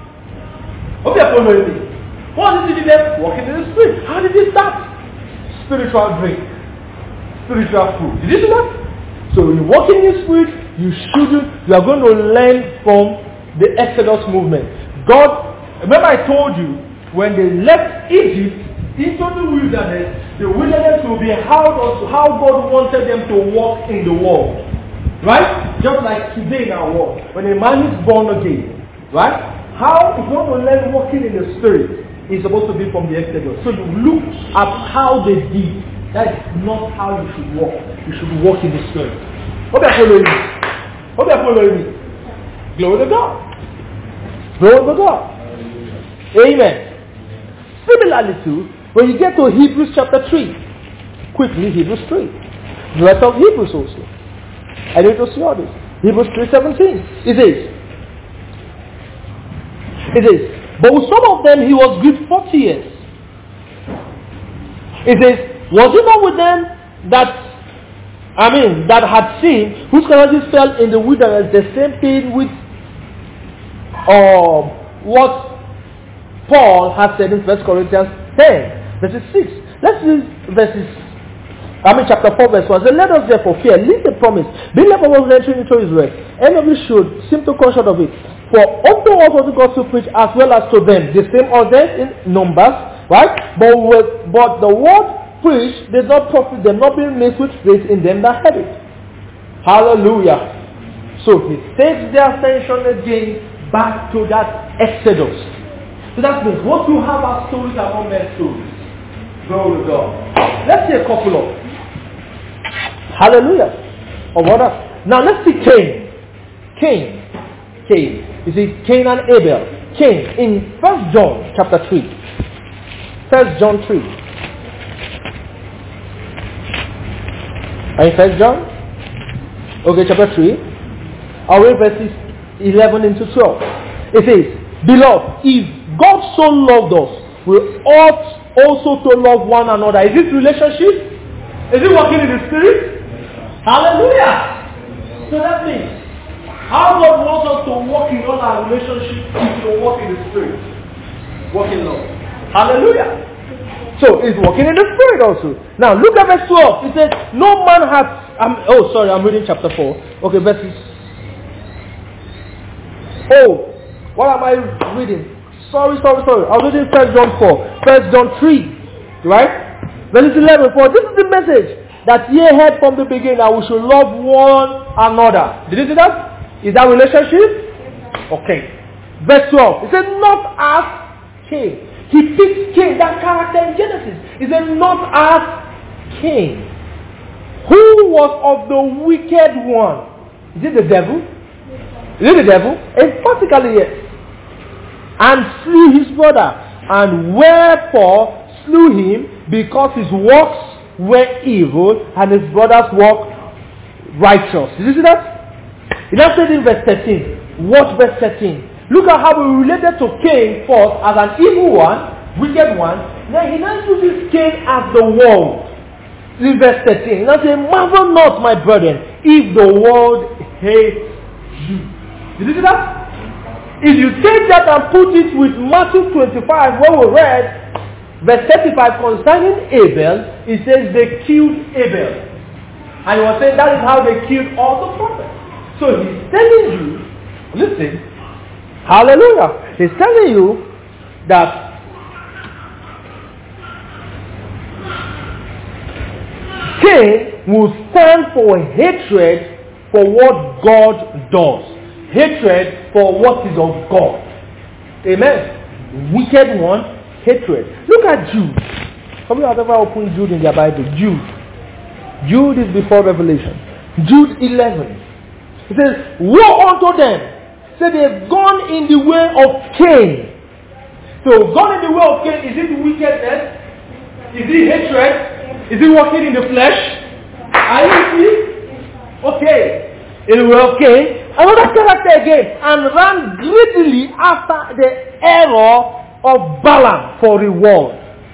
Speaker 1: Okay, what did he do then? Walking in the Spirit. How did he start? Spiritual drink. Spiritual food. Did you see that? So when you walk in the Spirit, you shouldn't, you are going to learn from the Exodus movement. God, remember I told you, when they left Egypt into the wilderness, the wilderness will be how, how God wanted them to walk in the world. Right? Just like today in our world. When a man is born again, right? How if you want to learn walking in the Spirit, it's supposed to be from the Exodus. So you look at how they did. That is not how you should walk. You should walk in the Spirit. Hope you're following me. Hope you're following me. Glory to God. Glory to God. Amen. Similarly too, when you get to Hebrews chapter three, quickly Hebrews three. The rest of Hebrews also. I need to see all this. Hebrews three seventeen. It is. It is. But with some of them he was grieved forty years. It says, was it not with them that, I mean, that had sinned, whose consciences fell in the wilderness, the same thing with uh, what Paul has said in First Corinthians ten, verses six. Let's read verses, I mean chapter four, verse one. So let us therefore fear, leave the promise, be left of us entering into his rest. Any of you should seem to come short of it. For unto us was the gospel preached as well as to them. The same order in Numbers, right? But with, but the word preached did not profit them, not being mixed with faith in them that had it. Hallelujah. So he takes their attention again back to that Exodus. So that means what you have are stories are not mere stories. Glory to God. Let's see a couple of. Hallelujah. Or what else? Now let's see Cain. Cain. Cain. You see Cain and Abel. Cain in First John chapter three. First John three. Are you First John? Okay, chapter three. I'll read verses eleven into twelve. It says, beloved, if God so loved us, we ought also to love one another. Is this relationship? Is it working in the Spirit? Hallelujah! So that means, how God wants us to walk in all our relationships is to walk in the Spirit. Walk in love. Hallelujah! So it's walking in the Spirit also. Now look at verse twelve. It says, no man has, um, oh sorry, I'm reading chapter four. Okay, verses. Oh, what am I reading? Sorry, sorry, sorry. I was reading First John four. First John three. Right? Verses eleven. For this is the message that ye heard from the beginning, that we should love one another. Did you see that? Is that relationship? Okay. Verse twelve. It says, not as Cain. He picks Cain, that character in Genesis. He said, not as Cain, who was of the wicked one. Is it the devil? Is it the devil? Emphatically yes. And slew his brother. And wherefore slew him? Because his works were evil and his brother's work righteous. Did you see that? He now said in verse thirteen. Watch verse thirteen. Look at how we related to Cain first as an evil one, wicked one. Then he now uses Cain as the world. In verse thirteen, he now says, marvel not, my brethren, if the world hates you. Did you see that? If you take that and put it with Matthew twenty-five, where we read, verse thirty-five concerning Abel, it says they killed Abel. And he was saying that is how they killed all the prophets. So he's telling you, listen, hallelujah. He's telling you that Cain will stand for hatred for what God does. Hatred for what is of God. Amen. Wicked one, hatred. Look at Jude. How many have ever opened Jude in their Bible? Jude. Jude is before Revelation. Jude eleven. It says, woe unto them. So they've gone in the way of Cain. So gone in the way of Cain, is it wickedness? Is it hatred? Is it walking in the flesh? Are you see? Okay. In the way of Cain, another character again, and ran greedily after the error of Balaam for reward.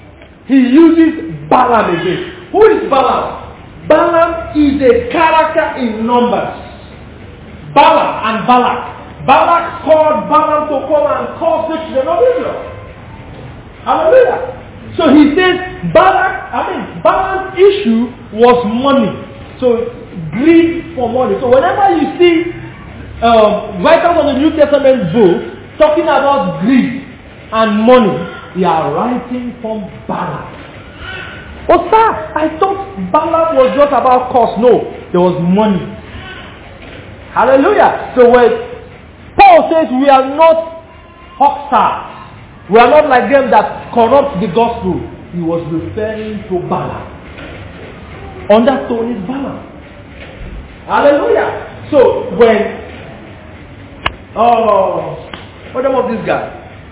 Speaker 1: he uses Balaam again. Who is Balaam? Balaam is a character in Numbers. Balaam and Balak. Balak called Balaam to come and curse the children of Israel. Hallelujah. So he says Balak, I mean Balaam's issue was money. So greed for money. So whenever you see um, writers of the New Testament book talking about greed and money, they are writing from Balaam. Oh sir, I thought Balaam was just about cost. No, there was money. Hallelujah. So when Paul says we are not hucksters, we are not like them that corrupt the gospel, he was referring to Balaam. Undertone is Balaam. Hallelujah. So when oh what about this guy?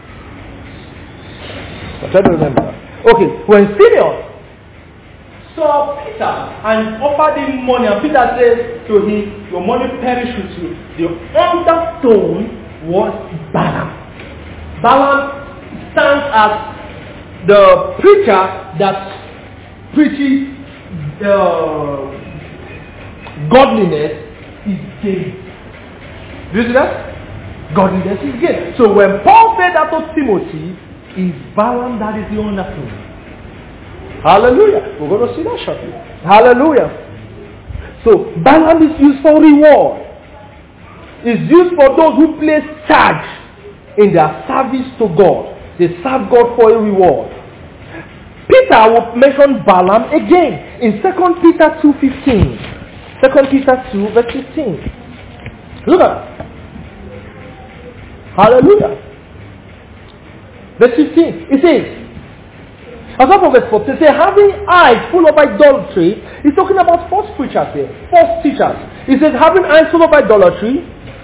Speaker 1: I try to remember. Okay, when Simeon saw Peter and offered him money, and Peter said to him, your money perish with you. The undertone was Balaam. Balaam stands as the preacher that preaches uh, godliness is gain. Do you see that? Godliness is gain. So when Paul said that to Timothy, is Balaam that is the undertone. Hallelujah. We're going to see that shortly. Hallelujah. So Balaam is used for reward. It's used for those who place charge in their service to God. They serve God for a reward. Peter will mention Balaam again in Second Peter two fifteen. Second Peter two verse fifteen. Look at that. Hallelujah. Verse fifteen. It says, as of verse fourteen, say, having eyes full of idolatry. He's talking about false preachers here, false teachers. He says, having eyes full of idolatry,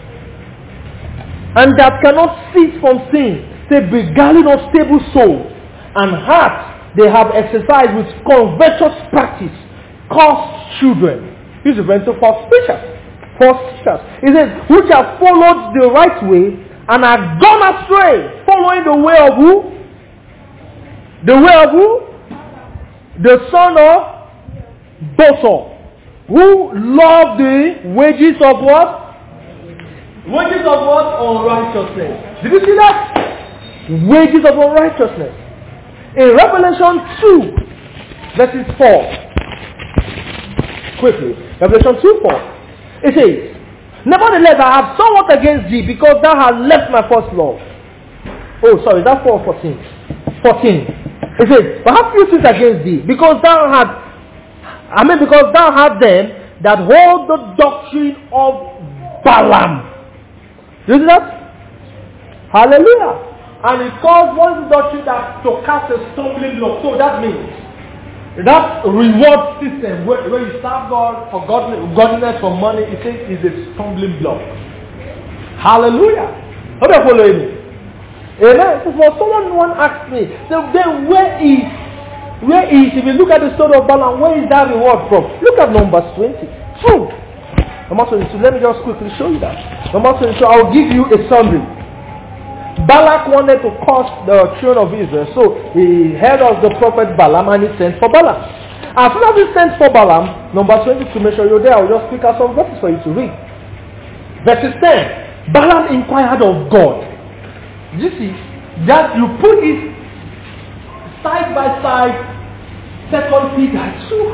Speaker 1: and that cannot cease from sin, say, beguiling of stable souls, and hearts they have exercised with covetous practice, cause children. He's referring to false preachers, false teachers. He says, which have followed the right way, and are gone astray, following the way of who? The way of who? The son of Bosor, who loved the wages of what? Wages of what? Unrighteousness. Did you see that? Wages of unrighteousness. In Revelation two, verses four. Quickly. Revelation two four. It says, nevertheless, I have somewhat against thee, because thou hast left my first love. Oh, sorry, that's four fourteen. fourteen. It says, but have few things against thee, because thou hast, I mean, because thou hast them that hold the doctrine of Balaam. You see that? Hallelujah. And it calls one doctrine that to cast a stumbling block. So that means that reward system where, where you serve God for godliness, godliness for money, it says is a stumbling block. Hallelujah. How do you follow me? Amen. So for someone one asked me, so then where is, where is, if you look at the story of Balaam, where is that reward from? Look at Numbers twenty. True. Number twenty-two, let me just quickly show you that. Number twenty-two, I'll give you a summary. Balak wanted to curse the children of Israel, so he heard of the prophet Balaam and he sent for Balaam. As soon as he sent for Balaam, number twenty-two, make sure you're there, I'll just pick out some verses for you to read. Verses ten, Balaam inquired of God. You see, that you put it side by side, Second Peter two.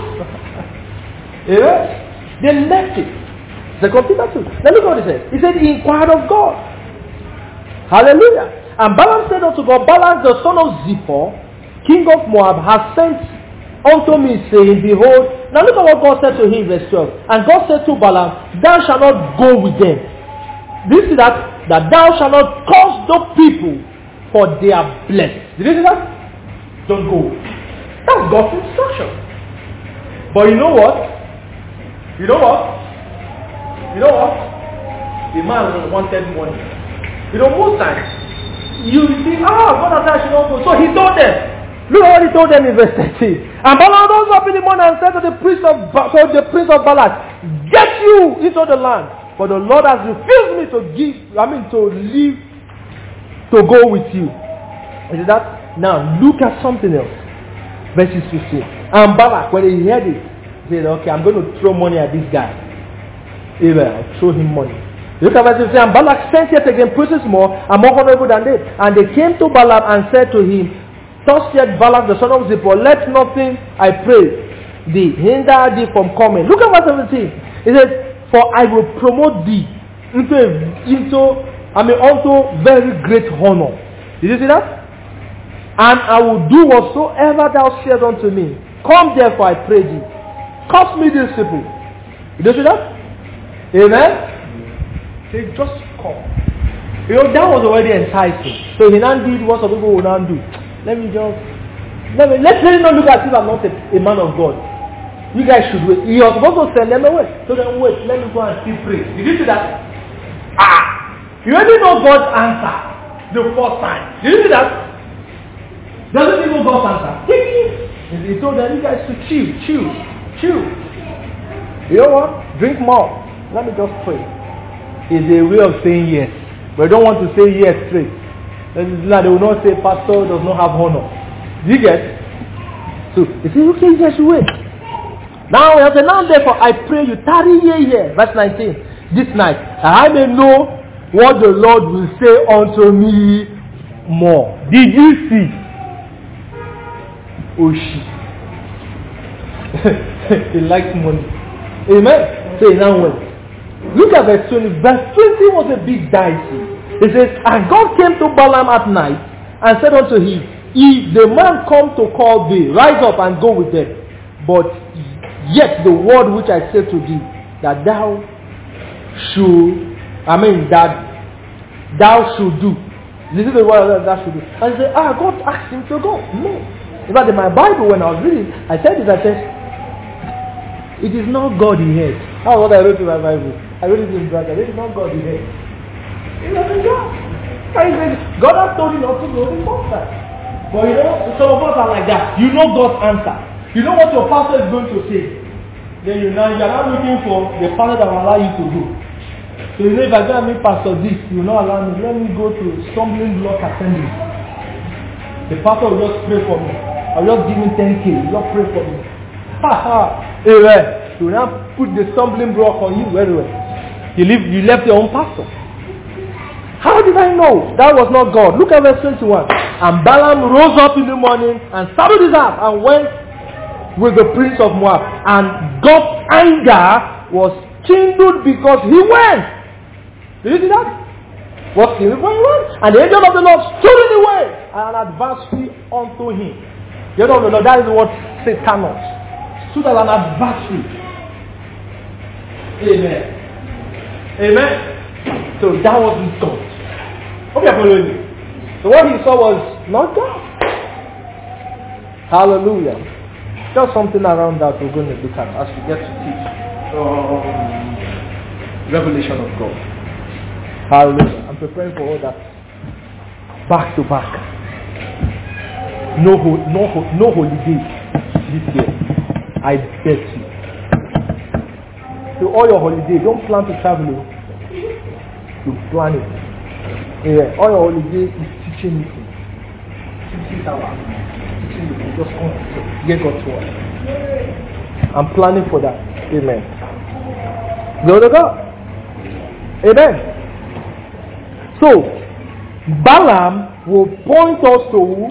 Speaker 1: Yeah? They left it. Second Peter two. Now look what he said. He said he inquired of God. Hallelujah. And Balaam said unto God, Balak the son of Zippor, king of Moab, has sent unto me, saying, behold. Now look at what God said to him, verse twelve. And God said to Balaam, thou shalt not go with them. This is that, that thou shalt not curse the people, for they are blessed. Did you see that? Don't go. That's God's instruction. But you know what? You know what? You know what? The man wanted money. You know, most times, you see, ah, God has said I should not go. So he told them. Look at what he told them in verse thirteen. And Balaam rose up in the morning and said to the priest of, ba- so the prince of Balak, get you into the land. For the Lord has refused me to give, I mean to leave, to go with you. Is that? Now look at something else. Verses fifteen. And Balak, when he heard it, he said, okay, I'm going to throw money at this guy. Amen. I'll throw him money. Look at verse fifteen. And Balak sent yet again princes more and more honorable than they. And they came to Balaam and said to him, thus said Balak the son of Zippor, let nothing, I pray thee, hinder thee from coming. Look at verse seventeen. It says, for I will promote thee into, into I mean, unto very great honor. Did you see that? And I will do whatsoever thou sayest unto me. Come therefore, I pray thee. Curse me these people. Did you see that? Amen? Say, just come. You know, that was already enticing. So he now did what some people will now do. Let me just, let me, let's let not look as if I'm not a, a man of God. You guys should wait. He was supposed to send them away. So then wait, let me go and still pray. Did you see that? Ah! You already know God's answer the first time. Did you see that? Doesn't he know God's answer? He told them, you guys to chill, chill, chill. You know what? Drink more. Let me just pray. It's a way of saying yes. But I don't want to say yes straight. Like they will not say pastor does not have honor. Do you get? So they say, okay, you guys should wait. Now we have to now therefore I pray you tarry ye here. Verse nineteen. This night, I may know what the Lord will say unto me more. Did you see? Oh shit. He likes money. Amen. So he now went. Look at verse twenty. Verse twenty was a big dicey. It says, and God came to Balaam at night and said unto him, if the man come to call thee, rise up and go with them. But yet the word which I said to thee, that thou should, I mean, that thou should do. This is the word that thou should do. And he said, ah, God asked him to go. No. In fact, in my Bible, when I was reading, I said this, I said, it is not God he hates. That's what I wrote in my Bible. I wrote it in bracket. It is not God he hates. It doesn't God. God has told you not to go the first time. But you know, some of us are like that. You know God's answer. You know what your pastor is going to say. Then you now you are not looking for the pastor that will allow you to go. So you know, if I go and meet Pastor this, you will not allow me. Let me go to Stumbling Block Assembly. The pastor will just pray for me. I'll just give him ten K. He'll just pray for me. Ha ha. Amen. You will now put the stumbling block on you very well. You leave, you left your own pastor. How did I know? That was not God. Look at verse twenty-one. And Balaam rose up in the morning and saddled his ass and went with the prince of Moab. And God's anger was kindled because he went. Did you see that? Was kindled because he went. And the angel of the Lord stood in the way and adversary unto him. The angel of the Lord, that is what Satanos stood as an adversary. Amen. Amen. So that wasn't God. Hope you're following me. So what he saw was not God. Hallelujah. Just something around that we're going to look at as we get to teach um, revelation of God. Hallelujah. I'm preparing for all that. Back to back. No, ho- no, ho- no holiday this year. I bet you. So all your holiday, don't plan to travel. You plan it. Yeah, all your holiday is teaching meeting. Teaching hours. Teaching meeting. Just come get God to work. I'm planning for that. Amen. Glory to God. Amen. So, Balaam will point us to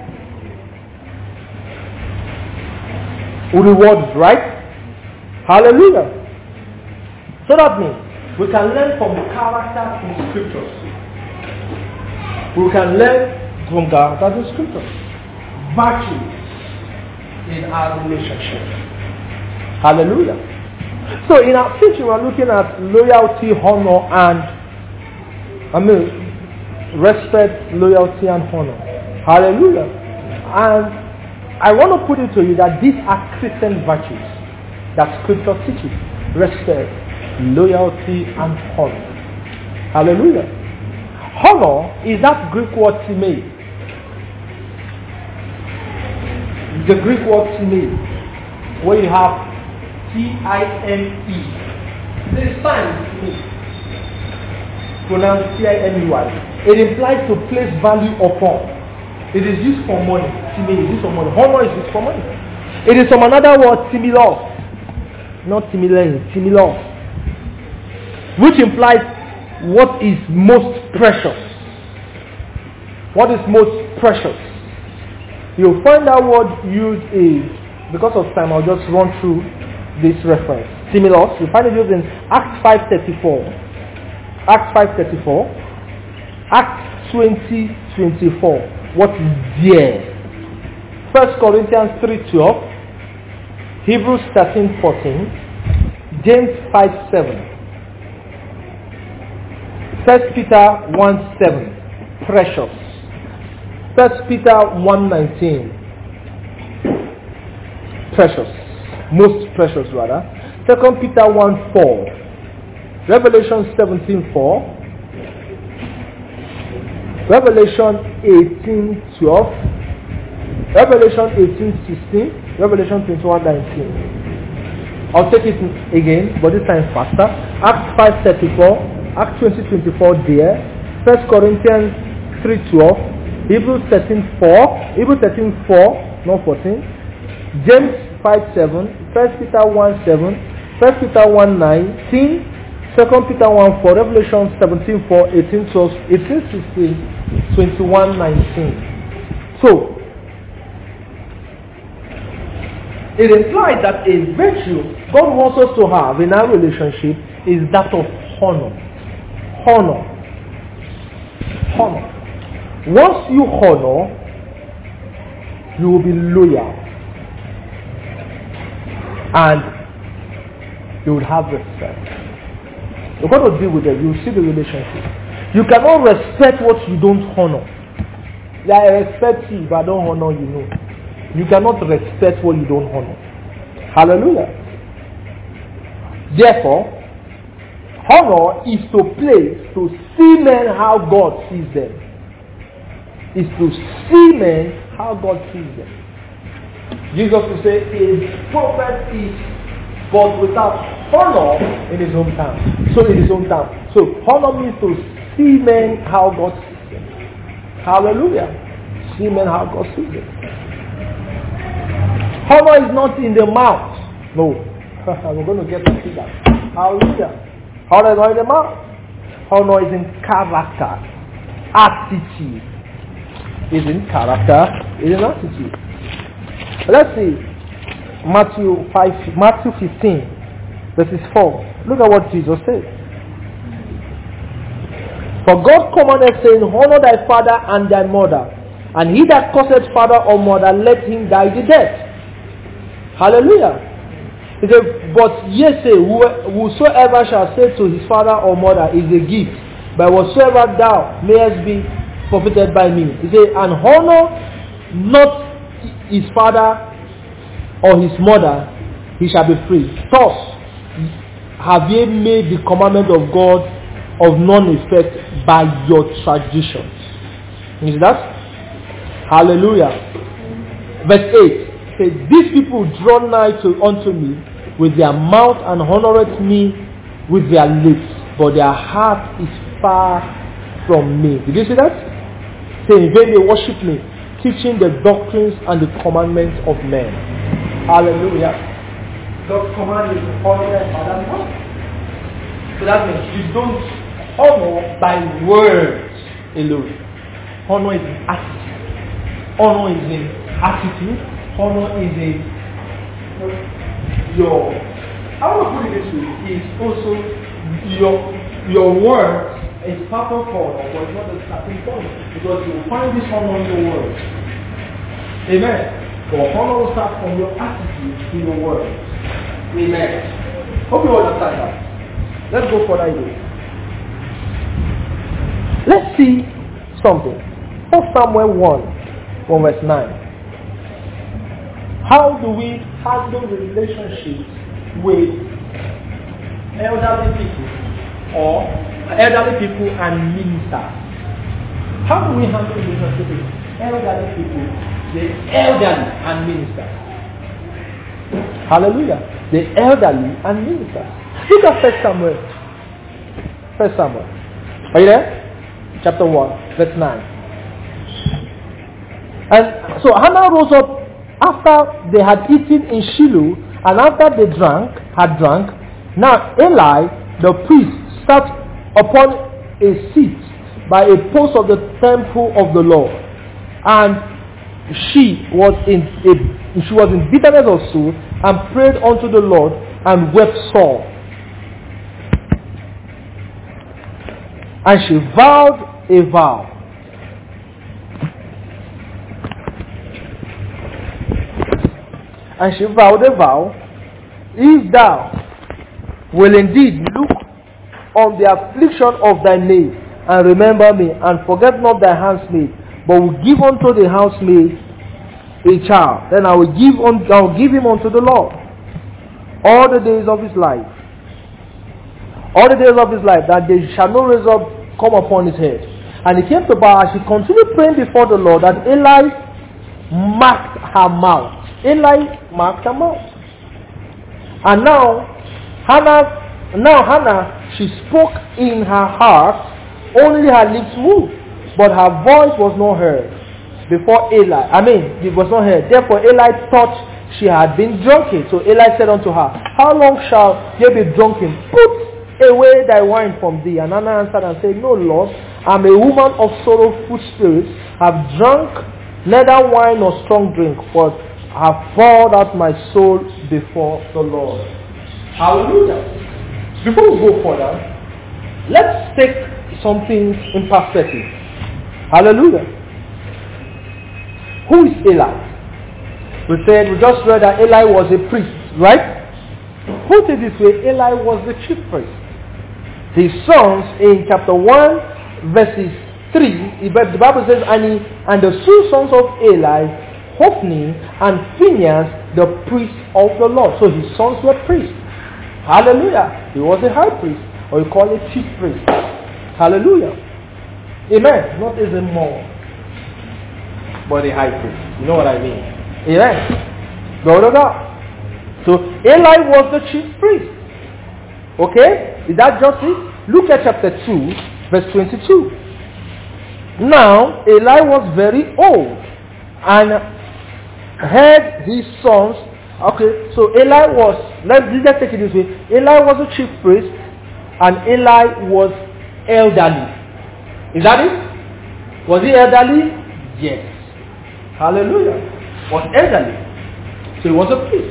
Speaker 1: rewards, right? Hallelujah. So that means we can learn from the character in scriptures. We can learn from character in scriptures. Virtues in our relationship. Hallelujah. So in our teaching, we're looking at loyalty, honor, and I mean respect, loyalty, and honor. Hallelujah. And I want to put it to you that these are Christian virtues that scripture teaches. Respect, loyalty, and honor. Hallelujah. Honor is that Greek word time. The Greek word time, where you have T I M E. This sign is pronounced T I M E Y. It implies to place value upon. It is used for money. Simile. This one, honor is this for money. It is from another word, similar. Not similar, similar. Which implies what is most precious. What is most precious? You'll find that word used is, because of time, I'll just run through this reference. Similar. You find it used in Acts five thirty-four. Acts five thirty-four. Acts twenty twenty-four. What is dear? First Corinthians three twelve. Hebrews thirteen fourteen. James five seven. First Peter one seven. Precious. First Peter one nineteen. Precious. Most precious rather. Second Peter one four. Revelation seventeen four. Revelation eighteen twelve. Revelation eighteen sixteen. Revelation twenty-one nineteen. I'll take it again, but this time faster. Acts five thirty-four. Acts twenty twenty-four there. First Corinthians three twelve. Hebrews thirteen four. Hebrews thirteen four, not fourteen. James five seven. First Peter one seven. First Peter one nineteen. Second Peter one four. Revelation seventeen four, eighteen twelve, eighteen sixteen, twenty-one nineteen. So, it implies that a virtue God wants us to have in our relationship is that of honor. Honor. Honor. Once you honor, you will be loyal. And you will have respect. You're going to deal with it. You will see the relationship. You cannot respect what you don't honor. Yeah, I respect you, but I don't honor you. No. You cannot respect what you don't honor. Hallelujah. Therefore, honor is to place, to see men how God sees them. Is to see men how God sees them. Jesus will say, a prophet is but without honor in his own time. So in his own time. So honor means to see men how God sees them. Hallelujah. See men how God sees them. Honor is not in the mouth. No. We're going to get to see that. Hallelujah. Honor is not in the mouth. Honor is in character. Attitude. Is in character. Is in attitude. Let's see. Matthew five, Matthew fifteen, verses four. Look at what Jesus said. For God commanded, saying, honor thy father and thy mother, and he that curseth father or mother, let him die the death. Hallelujah. He said, but ye say, whosoever shall say to his father or mother is a gift, but whatsoever thou mayest be profited by me. He said, and honor not his father or his mother, he shall be free. Thus have ye made the commandment of God of none effect by your traditions. Is that? Hallelujah. Verse eight says, these people draw nigh to unto me with their mouth and honoreth me with their lips, but their heart is far from me. Did you see that? Say, in vain they worship me, teaching the doctrines and the commandments of men. Hallelujah. God's command is to honor thy father and mother. So that means you don't honor by words alone. Honor is in attitude. Honor is in attitude. Honor is in your, I want to put it this way, is also your your words is part of honor, but it's not the starting point. Because you will find this honor in your words. Amen. For honor will start from your attitude to your words. Amen. Hope you understand that. Let's go further again. Let's see something. First Samuel one, from verse nine. How do we handle the relationships with elderly people or elderly people and ministers? How do we handle the relationship with elderly people, the elderly and ministers? Hallelujah. The elderly and ministers. Look at First Samuel. First Samuel. Are you there? Chapter one, verse nine. And so Hannah rose up after they had eaten in Shiloh, and after they drank, had drunk. Now Eli, the priest, sat upon a seat by a post of the temple of the Lord, and she was in a, she was in bitterness of soul, and prayed unto the Lord, and wept sore. And she vowed a vow. And she vowed a vow, if thou will indeed look on the affliction of thy maid, and remember me, and forget not thy handmaid, but will give unto the housemaid a child, then I will give on, I will give him unto the Lord all the days of his life. All the days of his life, that there shall no razor come upon his head. And it came to pass, as she continued praying before the Lord, that Eli marked her mouth. Eli marked her mouth. And now, Hannah, now Hannah, she spoke in her heart, only her lips moved, but her voice was not heard before Eli. I mean, it was not heard. Therefore Eli thought she had been drunken. So Eli said unto her, how long shall ye be drunken? Put away thy wine from thee. And Hannah answered and said, no, Lord, I am a woman of sorrowful spirit. I have drunk neither wine nor strong drink, but I have poured out my soul before the Lord. Hallelujah. Before we go further, let's take something in perspective. Hallelujah. Who is Eli? We said, we just read that Eli was a priest, right? Put it this way, Eli was the chief priest. His sons in chapter one, verses three, the Bible says, and, he, and the two sons of Eli, Hophni and Phinehas, the priests of the Lord. So his sons were priests. Hallelujah. He was a high priest, or you call it chief priest. Hallelujah. Amen. Not as a more, but a high priest. You know what I mean? Amen. Glory to God. So Eli was the chief priest. Okay? Is that just it? Look at chapter two, verse twenty-two. Now Eli was very old, and had his sons. Okay, so Eli was, let's, let's take it this way. Eli was a chief priest, and Eli was elderly. Is that it? Was he elderly? Yes. Hallelujah. Was elderly. So he was a priest.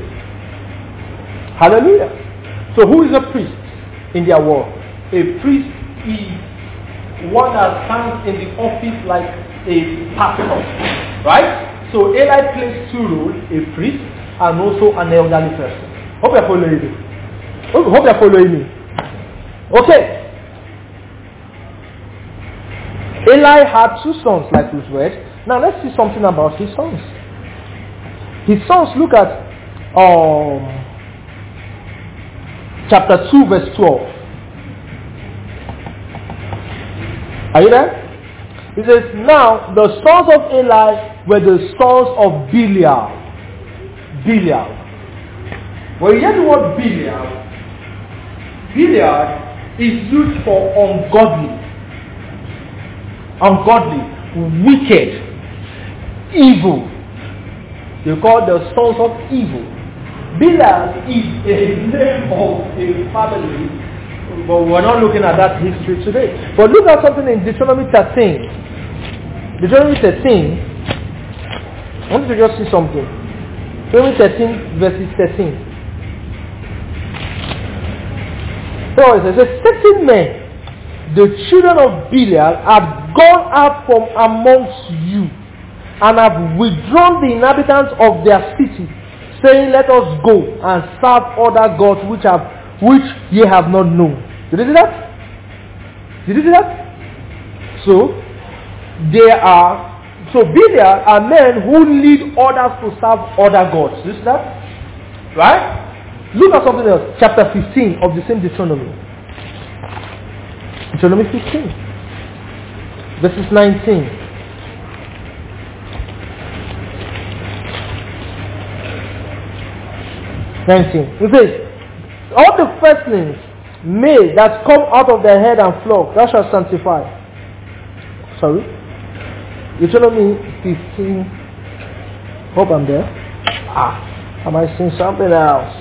Speaker 1: Hallelujah. So who is a priest in their world? A priest is one that stands in the office like a pastor. Right? So Eli plays two roles, a priest and also an elderly person. Hope you're following me. Hope you're following me. Okay. Eli had two sons, like we've read. Now let's see something about his sons. His sons, look at um, chapter two, verse twelve. Are you there? He says, now the sons of Eli were the sons of Belial. Belial. When you hear the word Belial, Belial is used for ungodly. Ungodly, wicked, evil. They call the sons of evil. Belial is a name of a family, but we're not looking at that history today. But look at something in Deuteronomy thirteen. Deuteronomy thirteen. I want you to just see something. Deuteronomy thirteen, verses thirteen. So it says, certain men, the children of Belial, have gone out from amongst you, and have withdrawn the inhabitants of their city, saying, let us go and serve other gods which have which ye have not known. Did you see that? Did you see that? So there are so Belial are men who lead others to serve other gods. Did you see that? Right? Look at something else. Chapter fifteen of the same Deuteronomy. Deuteronomy fifteen. Verses nineteen. nineteen. It says, all the firstlings male that come out of their head and flock, thou shalt sanctify. Sorry? Deuteronomy fifteen, Hope I'm there. Ah, am I seeing something else?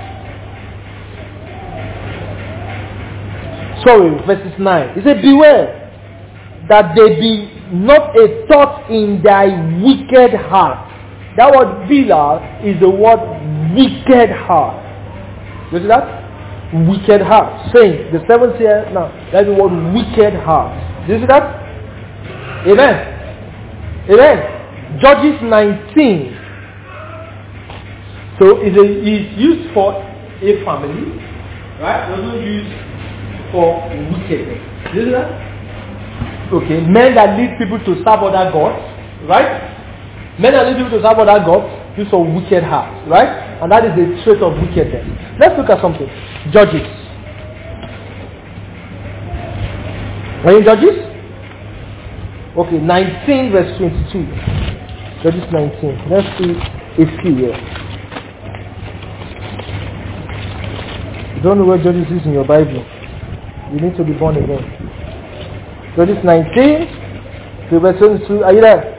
Speaker 1: Sorry, verses nine. He said, beware that there be not a thought in thy wicked heart. That word Bila is the word wicked heart. You see that? Wicked heart. Saying, the seventh here, now, that's the word wicked heart. Do you see that? Amen. Amen. Judges nineteen. So it's, a, it's used for a family, right? It's also used for wickedness. Do you see that? Okay, men that lead people to serve other gods, right? Men that lead people to serve other gods use for wicked hearts, right? And that is a trait of wickedness. Let's look at something. Judges. Are you in Judges? Okay, nineteen verse twenty-two. Judges nineteen. Let's see a few here. You don't know where Judges is in your Bible. You need to be born again. Judges nineteen to verse twenty-two. Are you there?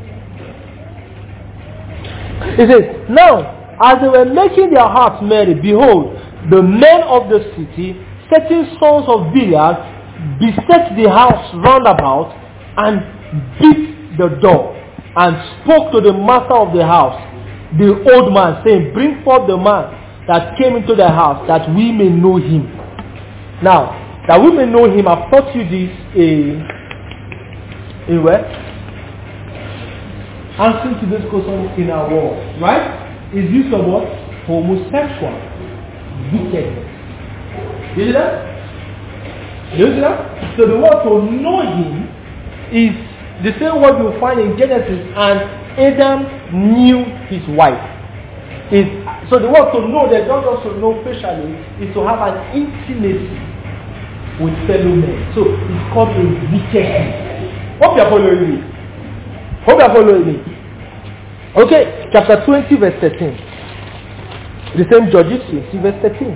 Speaker 1: It says, now, as they were making their hearts merry, behold, the men of the city, certain sons of Belial, beset the house round about, and beat the door, and spoke to the master of the house, the old man, saying, bring forth the man that came into the house, that we may know him. Now, that we may know him, I've taught you this in, in where? Answering to this question in our world, right? Is used of what? Homosexual. Wickedness. You see that? You see that? So the word to know him is the same word you find in Genesis, and Adam knew his wife. Is so the word to know, that not just to know facially, is to have an intimacy with fellow men. So it's called a wickedness. Hope you are following me. Hope you are following me. Okay, chapter twenty, verse thirteen. The same Judges twenty, verse thirteen.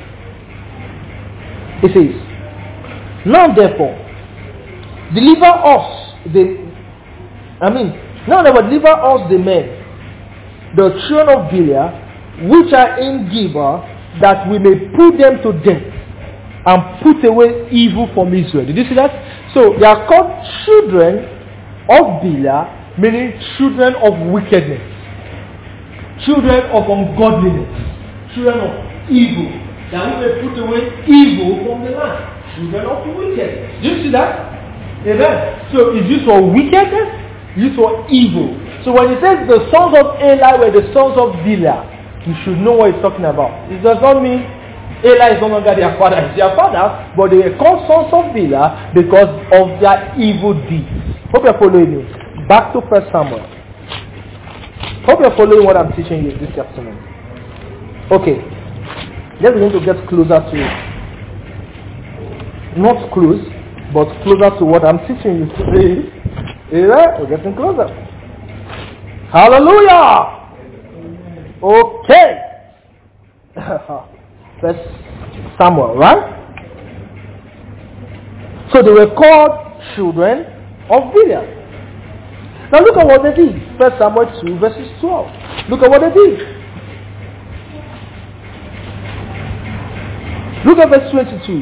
Speaker 1: It says, now therefore, deliver us the, I mean, now therefore deliver us the men, the children of Belial, which are in Gibeah, that we may put them to death, and put away evil from Israel. Did you see that? So they are called children of Belial, meaning children of wickedness, children of ungodliness, children of evil. That we may put away evil from the land, children of wickedness. Do you see that? Amen. So it's used for wickedness, used for evil. So when it says the sons of Eli were the sons of Belial, you should know what it's talking about. It does not mean Eli is no longer their father. It's their father, but they were called sons of Belial because of their evil deeds. Hope you're following me. Back to First Samuel. Hope you're following what I'm teaching you this afternoon. Okay. Let's begin to get closer to it. Not close, but closer to what I'm teaching you today. Amen? We're getting closer. Hallelujah! Okay. First Samuel, right? So they were called children of Belial. Now look at what they did. First Samuel two verses twelve. Look at what they did. Look at verse twenty-two.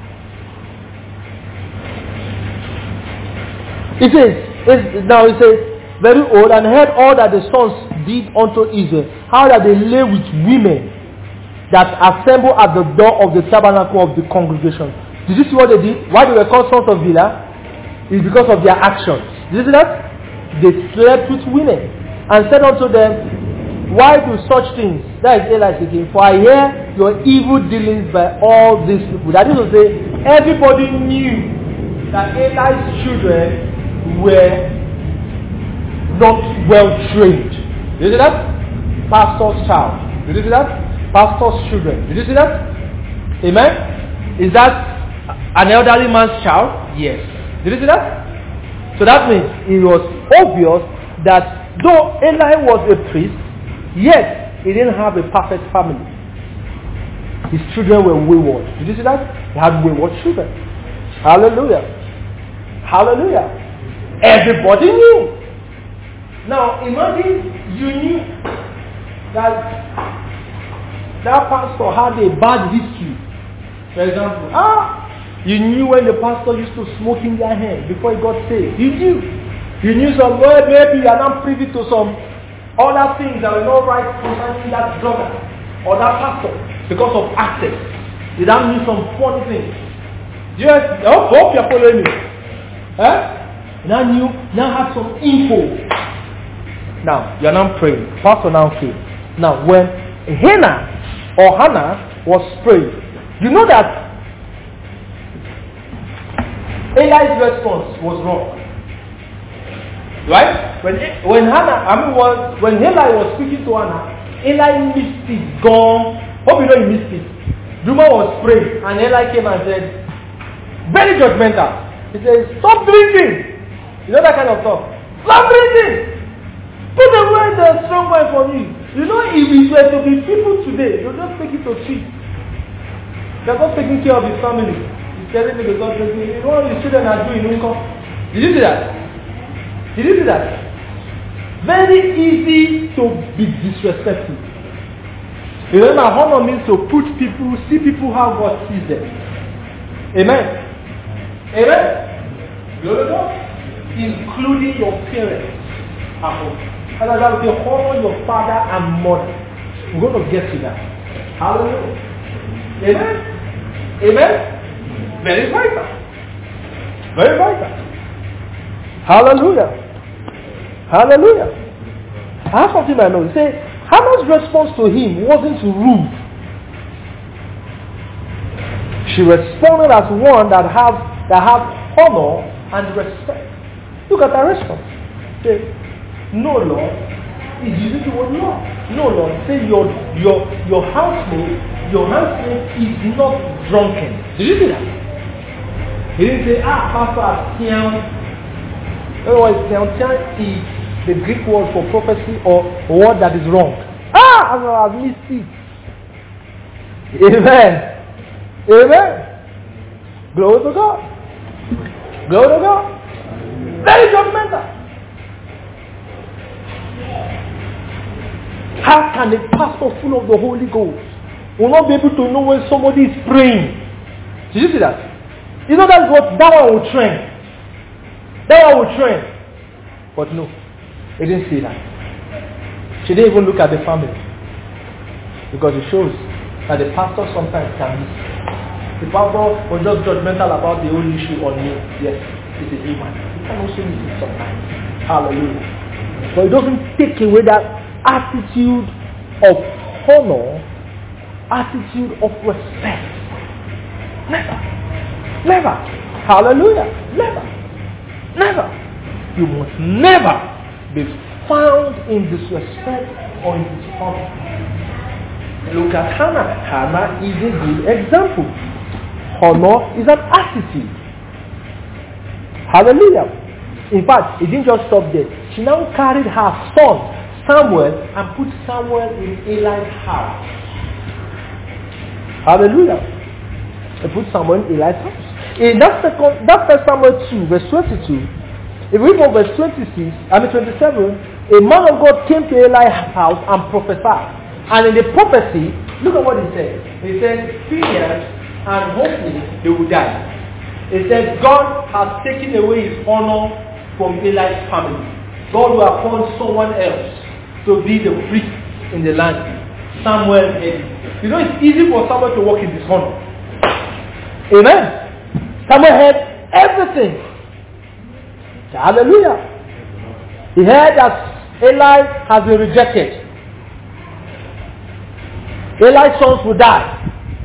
Speaker 1: It says, now it says, very old, and heard all that the sons did unto Israel, how that they lay with women that assemble at the door of the tabernacle of the congregation. Did you see what they did? Why they were called sons of Belial? It's because of their actions. Did you see that? They slept with women and said unto them, why do such things? That is Eli speaking. For I hear your evil dealings by all these people. That is to say, everybody knew that Eli's children were not well trained. Did you see that? Pastor's child. Did you see that? Pastor's children. Did you see that? Amen? Is that an elderly man's child? Yes. Did you see that? So that means it was obvious that though Eli was a priest, yet he didn't have a perfect family. His children were wayward. Did you see that? He had wayward children. Hallelujah. Hallelujah. Everybody knew. Now imagine you knew that that pastor had a bad history. For example, ah, you knew when the pastor used to smoke in their hand before he got saved. You knew. You knew some, well, maybe you are not privy to some other things that were not right concerning that brother or that pastor because of access. You now knew some funny things. Yes, I hope you are following me. Eh? Now you now have some info. Now, you are now praying. Pastor now came. Now, when Hannah or Hannah was praying, you know that Eli's response was wrong. Right? When when Hannah, I mean, was, when Eli was speaking to Hannah, Eli missed it. Gone. Hope you know he missed it. Duma was praying, and Eli came and said, very judgmental. He says, stop drinking. You know that kind of stuff. Stop drinking. Put away the strong wine from you. You know, if it were to be people today, you'll just take it to cheat. They're not taking care of his family. He's telling me the God, you know what his children are doing in income? Did you see that? Did you see that? Very easy to be disrespectful. Remember, honor means to put people, see people how God sees them. Amen. Amen. Glory to God. Including your parents at home. And as I will say, honor your father and mother. We're going to get to that. Hallelujah. Amen. Amen. Very vital. Very vital. Hallelujah. Hallelujah. I have something I know. He said, Hannah's response to him wasn't rude. She responded as one that have that have honor and respect. Look at her response. Say, no, Lord. Is using the word Lord. No, Lord. Say your your your housemaid, your housemaid is not drunken. Did you see that? He didn't say, ah, Pastor Tian. Otherwise, Tian is the Greek word for prophecy or a word that is wrong. Ah, I've missed it. Amen. Amen. Glory to God. Glory to God. Very judgmental. How can a pastor full of the Holy Ghost will not be able to know when somebody is praying? Did you see that? You know that's what that one will train. That one will train. But no, he didn't see that. She didn't even look at the family. Because it shows that the pastor sometimes can miss. The pastor was just judgmental about the whole issue on me. Yes, it's a human. He can also miss it sometimes. Hallelujah. But it doesn't take away that attitude of honor, attitude of respect. Never. Never. Hallelujah. Never. Never. You must never be found in disrespect or in dishonor. Look at Hannah. Hannah is a good example. Honor is an attitude. Hallelujah. In fact, it didn't just stop there. She now carried her son, Samuel, and put Samuel in Eli's house. Hallelujah. They put Samuel in Eli's house. In that second, that first Samuel two, verse twenty-two, if we read from verse twenty-six, I mean twenty-seven, a man of God came to Eli's house and prophesied. And in the prophecy, look at what he said. He said, Phineas and hopefully they will die. He said, God has taken away his honor from Eli's family. God will appoint someone else to be the priest in the land. Samuel had. You know, it's easy for someone to walk in dishonor. Amen. Samuel had everything. Hallelujah. He heard that Eli has been rejected. Eli's sons will die.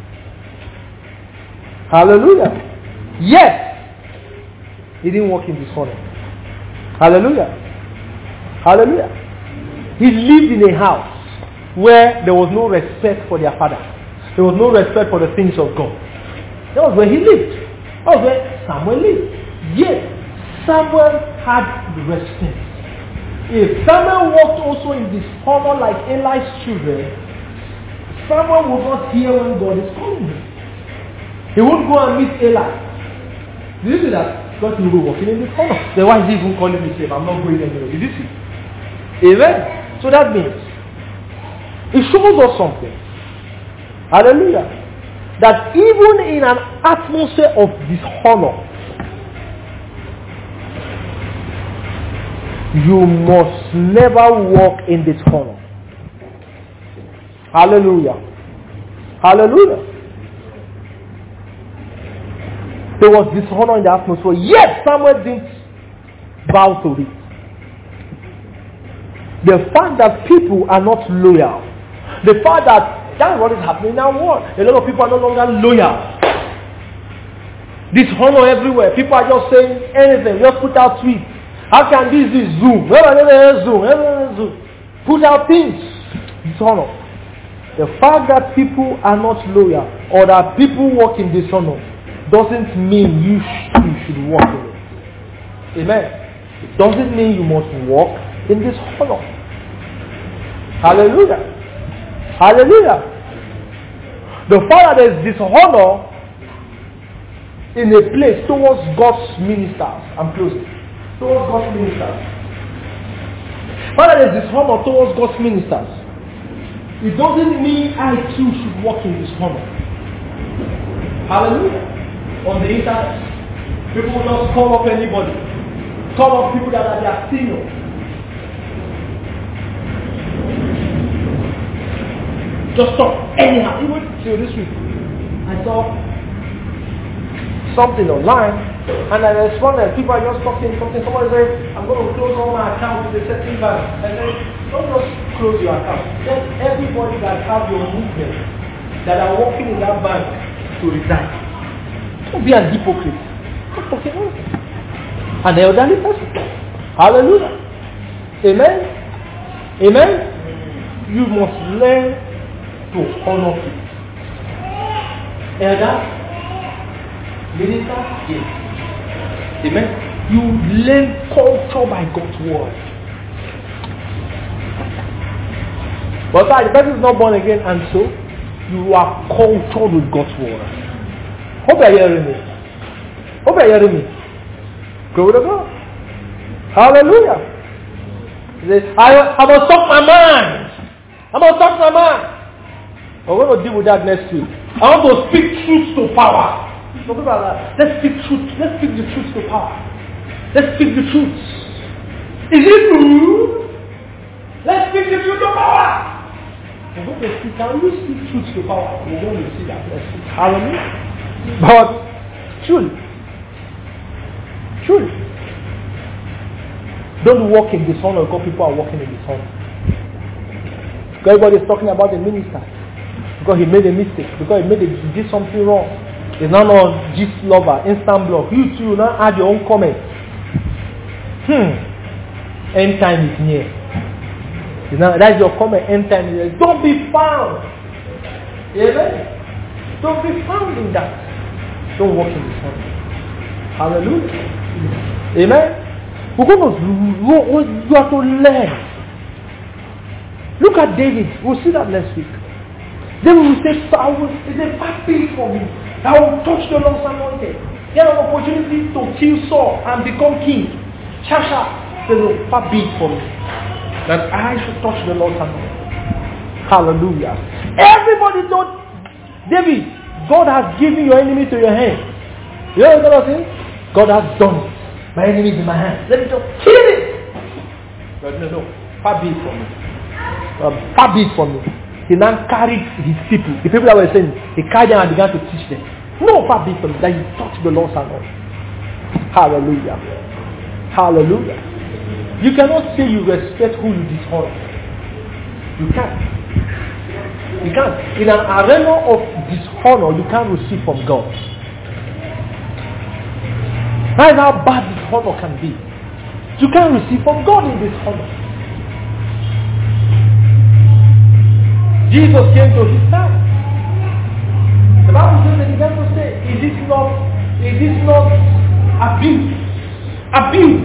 Speaker 1: Hallelujah. Yet, he didn't walk in dishonor. Hallelujah. Hallelujah. He lived in a house where there was no respect for their father. There was no respect for the things of God. That was where he lived. That was where Samuel lived. Yet, Samuel had respect. If Samuel walked also in dishonor like Eli's children, Samuel would not hear when God is calling him. He won't go and meet Eli. Did you see that? Because he will be walking in dishonor. Then why is he even calling me? Saying, I'm not going anywhere. Did you see? Amen. So that means it shows us something. Hallelujah. That even in an atmosphere of dishonor, you must never walk in dishonor. Hallelujah. Hallelujah. There was dishonor in the atmosphere, yet Samuel didn't bow to it. The fact that people are not loyal, the fact that that's what is happening now. What? A lot of people are no longer loyal. Dishonor everywhere. People are just saying anything. Just put out tweets. How can this be Zoom? Zoom? Zoom? Put out things. Dishonor. The fact that people are not loyal or that people walk in dishonor doesn't mean you, sh- you should walk in it. Amen. It doesn't mean you must walk in dishonor. Hallelujah. Hallelujah. The fact that there is dishonor in a place towards God's ministers. I'm closing. Towards God's ministers. The fact that there is dishonor towards God's ministers, it doesn't mean I too should walk in dishonor. Hallelujah. On the internet, people will just call up anybody. Call up people that are their senior. Just talk anyhow. Even till this week, I saw something online and I responded. People are just talking something. Somebody said, I'm going to close all my accounts with a certain bank. I said, don't just close your account. Let everybody that have your movement, that are working in that bank, to resign. Don't be an hypocrite. Don't talk about it. An elderly person. Hallelujah. Amen. Amen. You must learn to honor people. Elder, minister, yes. Amen. You learn culture by God's word. But if the person is not born again and so, you are cultured with God's word. Hope you're hearing me. Hope you're hearing me. Glory to God. Hallelujah. I, I must talk my mind. I must talk my mind. We're going to deal with that next week. I want to speak truth to power. Let's speak truth. Let's speak the truth to power. Let's speak the truth. Is it true? Let's speak the truth to power. We're going to speak. Can you speak truth to power? We're going to see that next week. Hallelujah. But truly, truly, don't walk in dishonor because people are walking in dishonor. Because everybody is talking about the minister because he made a mistake, because he made a, he did something wrong. He's not on gist lover, instant blog. You too, now add your own comments. Hmm. End time is near. You know, that's your comment. End time is near. Don't be found. Amen. Don't be found in that. Don't walk in this one. Hallelujah. Amen. We're going to, you have to learn. Look at David. We'll see that next week. David will say, I will, it's a far be for me. I will touch the Lord's anointed. He had an opportunity to kill Saul and become king. Shasha says, oh, far be for me that I should touch the Lord's anointed. Hallelujah. Everybody told David, God has given your enemy to your hand. You know what I'm saying? God has done it. My enemy is in my hand. Let me just kill it. But no, no. Far be it from me. Um, far be it from me. He now carried his people. The people that were saying, he carried them and began to teach them. No, far be it from me. That he touched the Lord's anointing. Hallelujah. Hallelujah. You cannot say you respect who you dishonor. You can't. You can't. In an arena of dishonor, you can't receive from God. That's how bad dishonor can be. You can't receive from God in dishonor. Jesus came to his time. The Bible says that he began to say, is this not, is this not abuse? Abuse.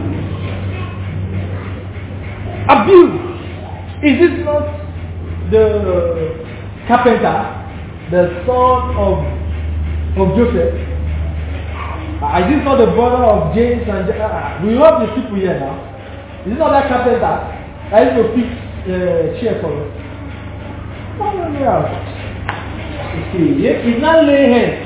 Speaker 1: Abuse. Is this not the carpenter, the son of, of Joseph? Uh, is this not the brother of James and uh, we have the people here now? Is this not that carpenter that used to fix
Speaker 2: uh, chair for me. Hallelujah. He's not laying hands.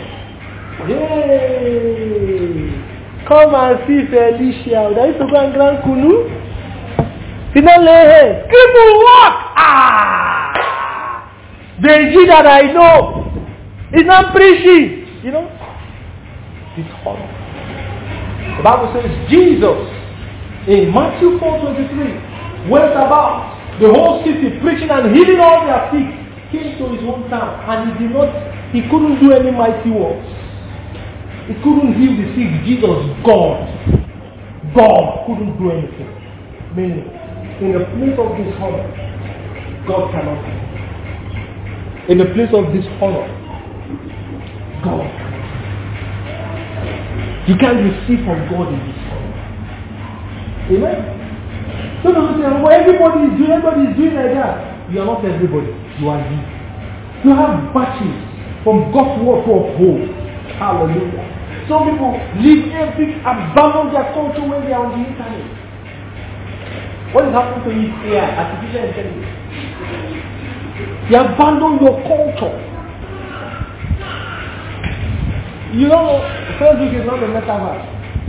Speaker 2: Yay! Come and see Felicia. There is to go and grant kunu. He's not laying hands. People walk. Ah! The G that I know. He's not preaching. You know? It's horrible. The Bible says Jesus in Matthew four twenty-three went about the whole city preaching and healing all their sick. Came to his hometown and he did not, he couldn't do any mighty works. He couldn't heal the sick. Jesus, God, God couldn't do anything. Meaning, in the place of dishonor, God cannot. In the place of dishonor, God. You can't receive from God in dishonor. Amen. So don't say, well, everybody is doing, everybody is doing like that. You are not everybody. You are you. You have batches from God's word to uphold. Hallelujah. Some people leave every, abandon their culture when they are on the internet. What is happening to you here? Artificial intelligence. You abandon your culture. You know, Facebook is not a metaverse.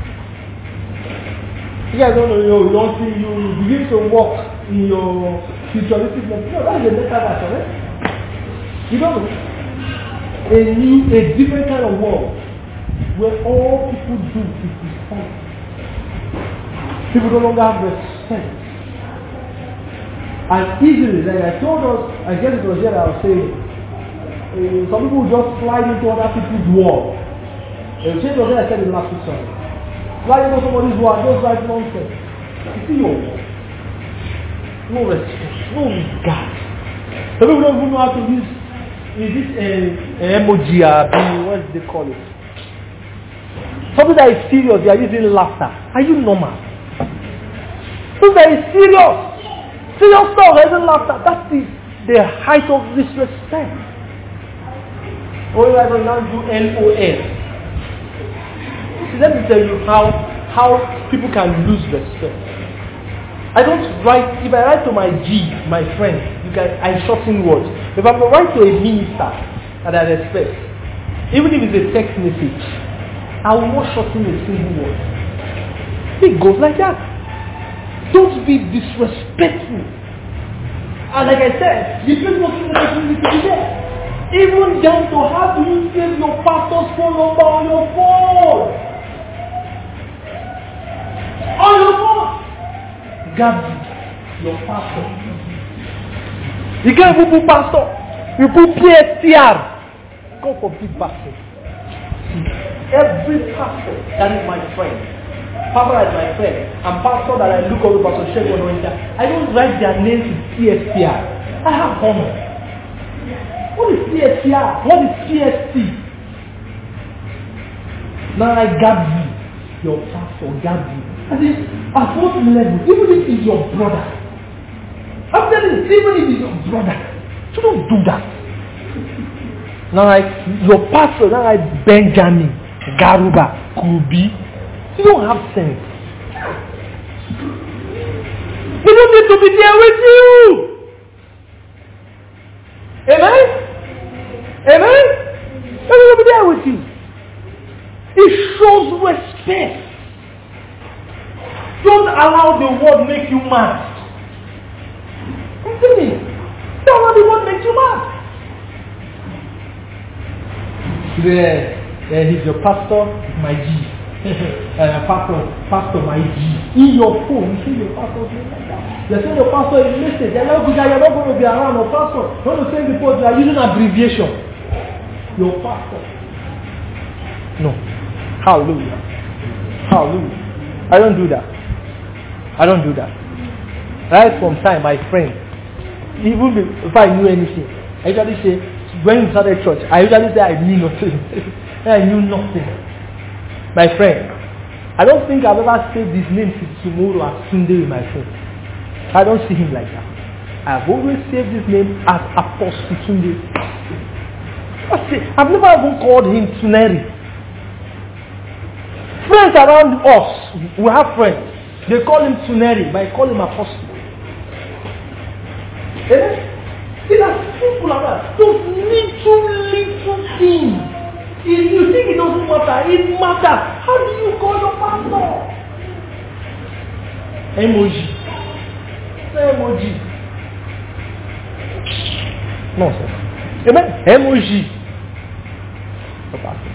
Speaker 2: You guys don't know, you, know, you don't see, you begin to walk in your futuristic life. No, that's a metaverse, right? You don't know. A new, a different kind of world where all people do is respect. People no longer have respect. And easily, like I told us, I guess it was here that I was saying, uh, some people just slide into other people's world. The change was there I said in the last week, sorry. Slide into somebody's world, just like nonsense. You see your world. No respect, no regard. Some people don't even know how to use is this uh, uh, emoji or uh, what do they call it? Something that is serious, they are using laughter. Are you normal? Something that is serious. Serious stuff, there isn't laughter. That's the, the height of disrespect. Or you are going to do L O L. See, let me tell you how, how people can lose respect. I don't write, if I write to my G, my friend, you can, I shorten words. If I'm going to write to a minister that I respect, even if it's a text message, I will not shorten a single word. It goes like that. Don't be disrespectful. And like I said, the people working in the be there. Even down to how do you save your pastor's phone number on your phone? On your phone! Gabi, your pastor. You can't even put pastor. You put P S T R. Go for big pastor. Every pastor that is my friend, pastor that is my friend, and pastor that I look over, Pastor Shegun Onoinda, I don't write their names with P S T R. I have honor. What is P S T R? What is P S T? Now I Gabi, your pastor, Gabi. I say, at what level, even if it's your brother, I'm telling you, even if it's your brother, you don't do that. Now like your pastor, now like Benjamin, Garuba, Kubi, you don't have sense. They don't need to be there with you. Amen? Amen? They don't need to be there with you. It shows respect. Don't allow the world make you mad. Continue. Don't allow the world make you mad. Yeah, yeah, he's your pastor, my G. uh, pastor, pastor, my G. In your phone, you see your pastor's name like that. You're saying your pastor is message. You're not, you're not going to be around. Your pastor, you want to say before you are using abbreviation. Your pastor. No. Hallelujah. Hallelujah. I don't do that. I don't do that. Right from time, my friend, even if I knew anything, I usually say, when you started church, I usually say I knew nothing. I knew nothing. My friend, I don't think I've ever saved his name since tomorrow as Sunday with my phone. I don't see him like that. I've always saved his name as Apostle Sunday. I've never even called him Tuneri. Friends around us, we have friends. They call him Tuneri, but I call him Apostle. Amen? It's as simple as that. Those little, little things. If you think it doesn't matter, it matters. How do you call your pastor? Emoji. Say emoji. No, sir. Amen? Emoji. Your pastor.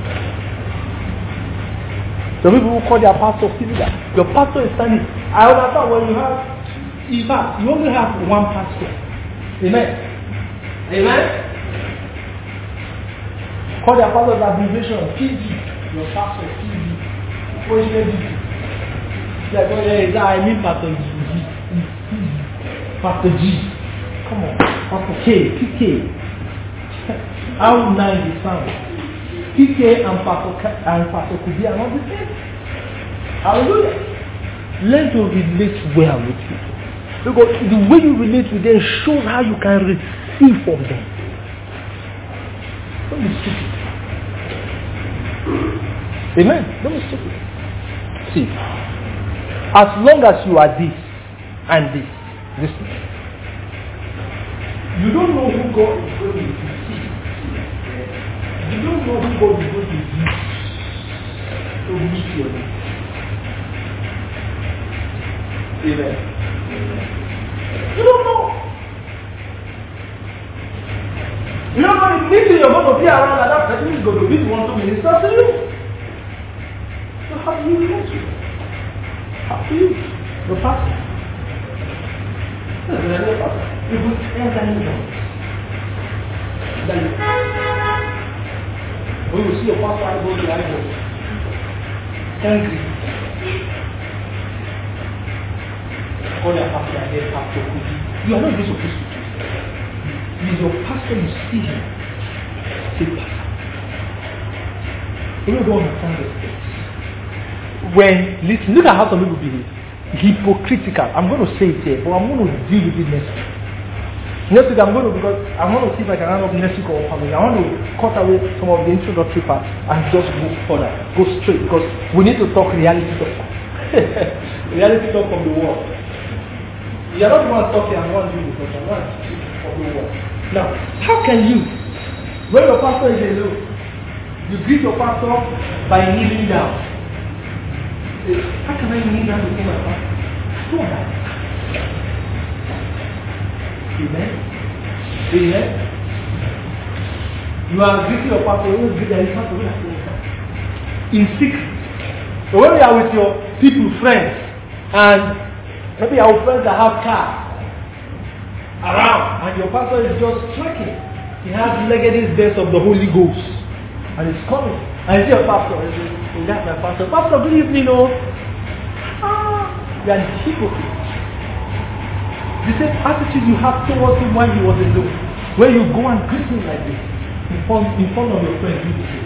Speaker 2: Some people will call their pastor similar. Your pastor is standing. I understand when you have, in fact, you only have one pastor. Amen? Amen? Call their pastor's abbreviation P G. Your pastor P G. What is it? Like, oh yeah, I mean Pastor G. Pastor G. Come on. Pastor K. P K. How nice it sounds. P K and Pastor K and Pastor Kubi are not the same. Hallelujah. Learn to relate well with people. Because the way you relate with them shows how you can receive from them. Don't be stupid. Amen. Don't be stupid. See, as long as you are this and this, listen. You don't know who God is going to see. You don't know who God is going to use to meet your needs. Amen. You don't know. You don't know if meeting you're going to be around and that person is going to be the one to minister to you. So how do you relate to it? How do you? The pastor. That's the pastor. You put air than you know. When you see a pastor, I go to the eyeball. Angry. Call your pastor and then pastor Kubi. You are not even supposed to do it. It is your pastor, you see him. Say pastor. You don't understand this thing. When, listen, look at how some people behave. Hypocritical. I'm going to say it here, but I'm going to deal with it next week. Next week I'm going to, because I want to see if I can round up next week or coming. I want to cut away some of the introductory parts and just go further, go straight, because we need to talk reality talk. Reality talk from the world. You are not the one talking and one doing it, but I'm not from the world. Now, how can you, when your pastor is alone, you greet your pastor by kneeling down? How can I kneel down before my pastor? Do that. Amen. Amen. You are greeting your pastor, you greet your pastor in secret. So when you are with your people, friends, and maybe our friends that have cars around, and your pastor is just trekking, he has legacies best of the Holy Ghost, and he's coming, and you see your pastor, and you say, that's my pastor. Pastor, good evening, oh. Ah, you are a hypocrite. The same attitude you have towards him when he was alone. When you go and greet him like this, in front, in front of your friends, you say,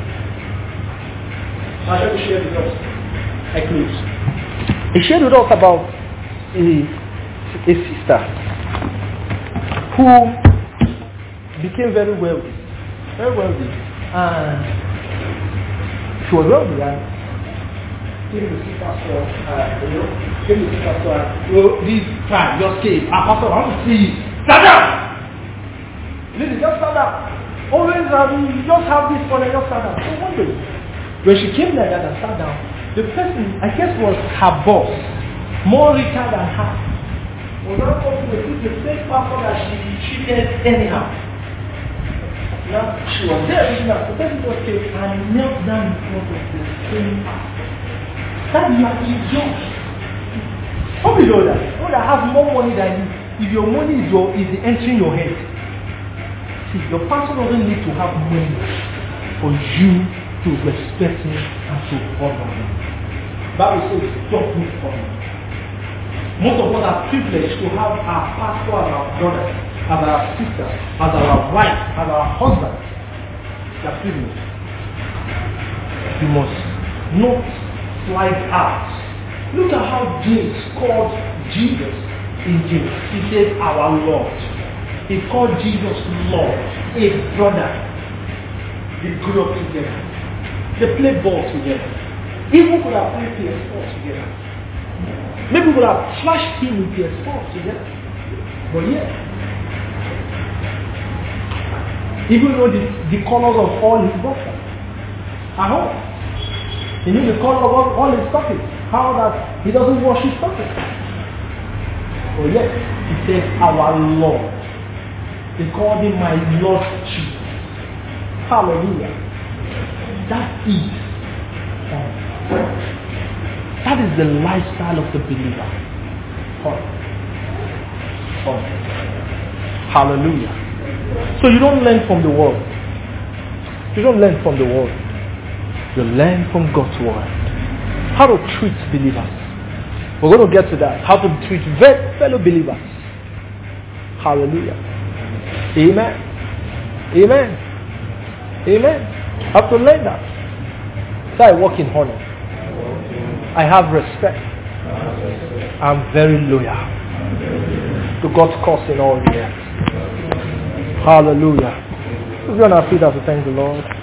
Speaker 2: I'll share with us. I close. He shared with us about a, a sister who became very wealthy. Very wealthy. And she was wealthy and came to see Pastor, uh, you know, came to see Pastor, well, this time just came. Ah, Pastor, I want to see you. Stand down! Listen, just stand down. Always, um, you just have this one and just stand down. So one day, when she came like that and sat down, the person, I guess, was her boss, more richer than her, was not talking to the same pastor that she treated anyhow. Now, she was there, she was the person just came and knelt down in front of the same pastor. That you are idiot. How do you know that? You know that have more money than you. If your money is your is entering your head. See, your pastor doesn't need to have money for you to respect him and to honor him. Bible says, don't look for him. Most of us are privileged to have our pastor as our brother, as our sister, as our wife, as our husband. They are privileged. You must not slide out. Look at how James called Jesus in James. He said, our Lord. He called Jesus Lord, a brother. They grew up together. They played ball together. Even could have played P S four together. Maybe could have flashed him with P S four together. But yeah, even know the, the colors of all his boxers. At home. He knew the color of all, all his stockings. How that he doesn't wash his stockings. But yet, he says, our Lord. He called him my Lord Jesus. Hallelujah. That is um, that is the lifestyle of the believer. Fun. Fun. Hallelujah. So you don't learn from the world. You don't learn from the world. You learn from God's word. How to treat believers. We're going to get to that. How to treat fellow believers. Hallelujah. Amen. Amen. Amen. I have to learn that. So I walk in honor. I have respect. I'm very loyal to God's cause in all the earth. Hallelujah. We're going to feed us to thank the Lord.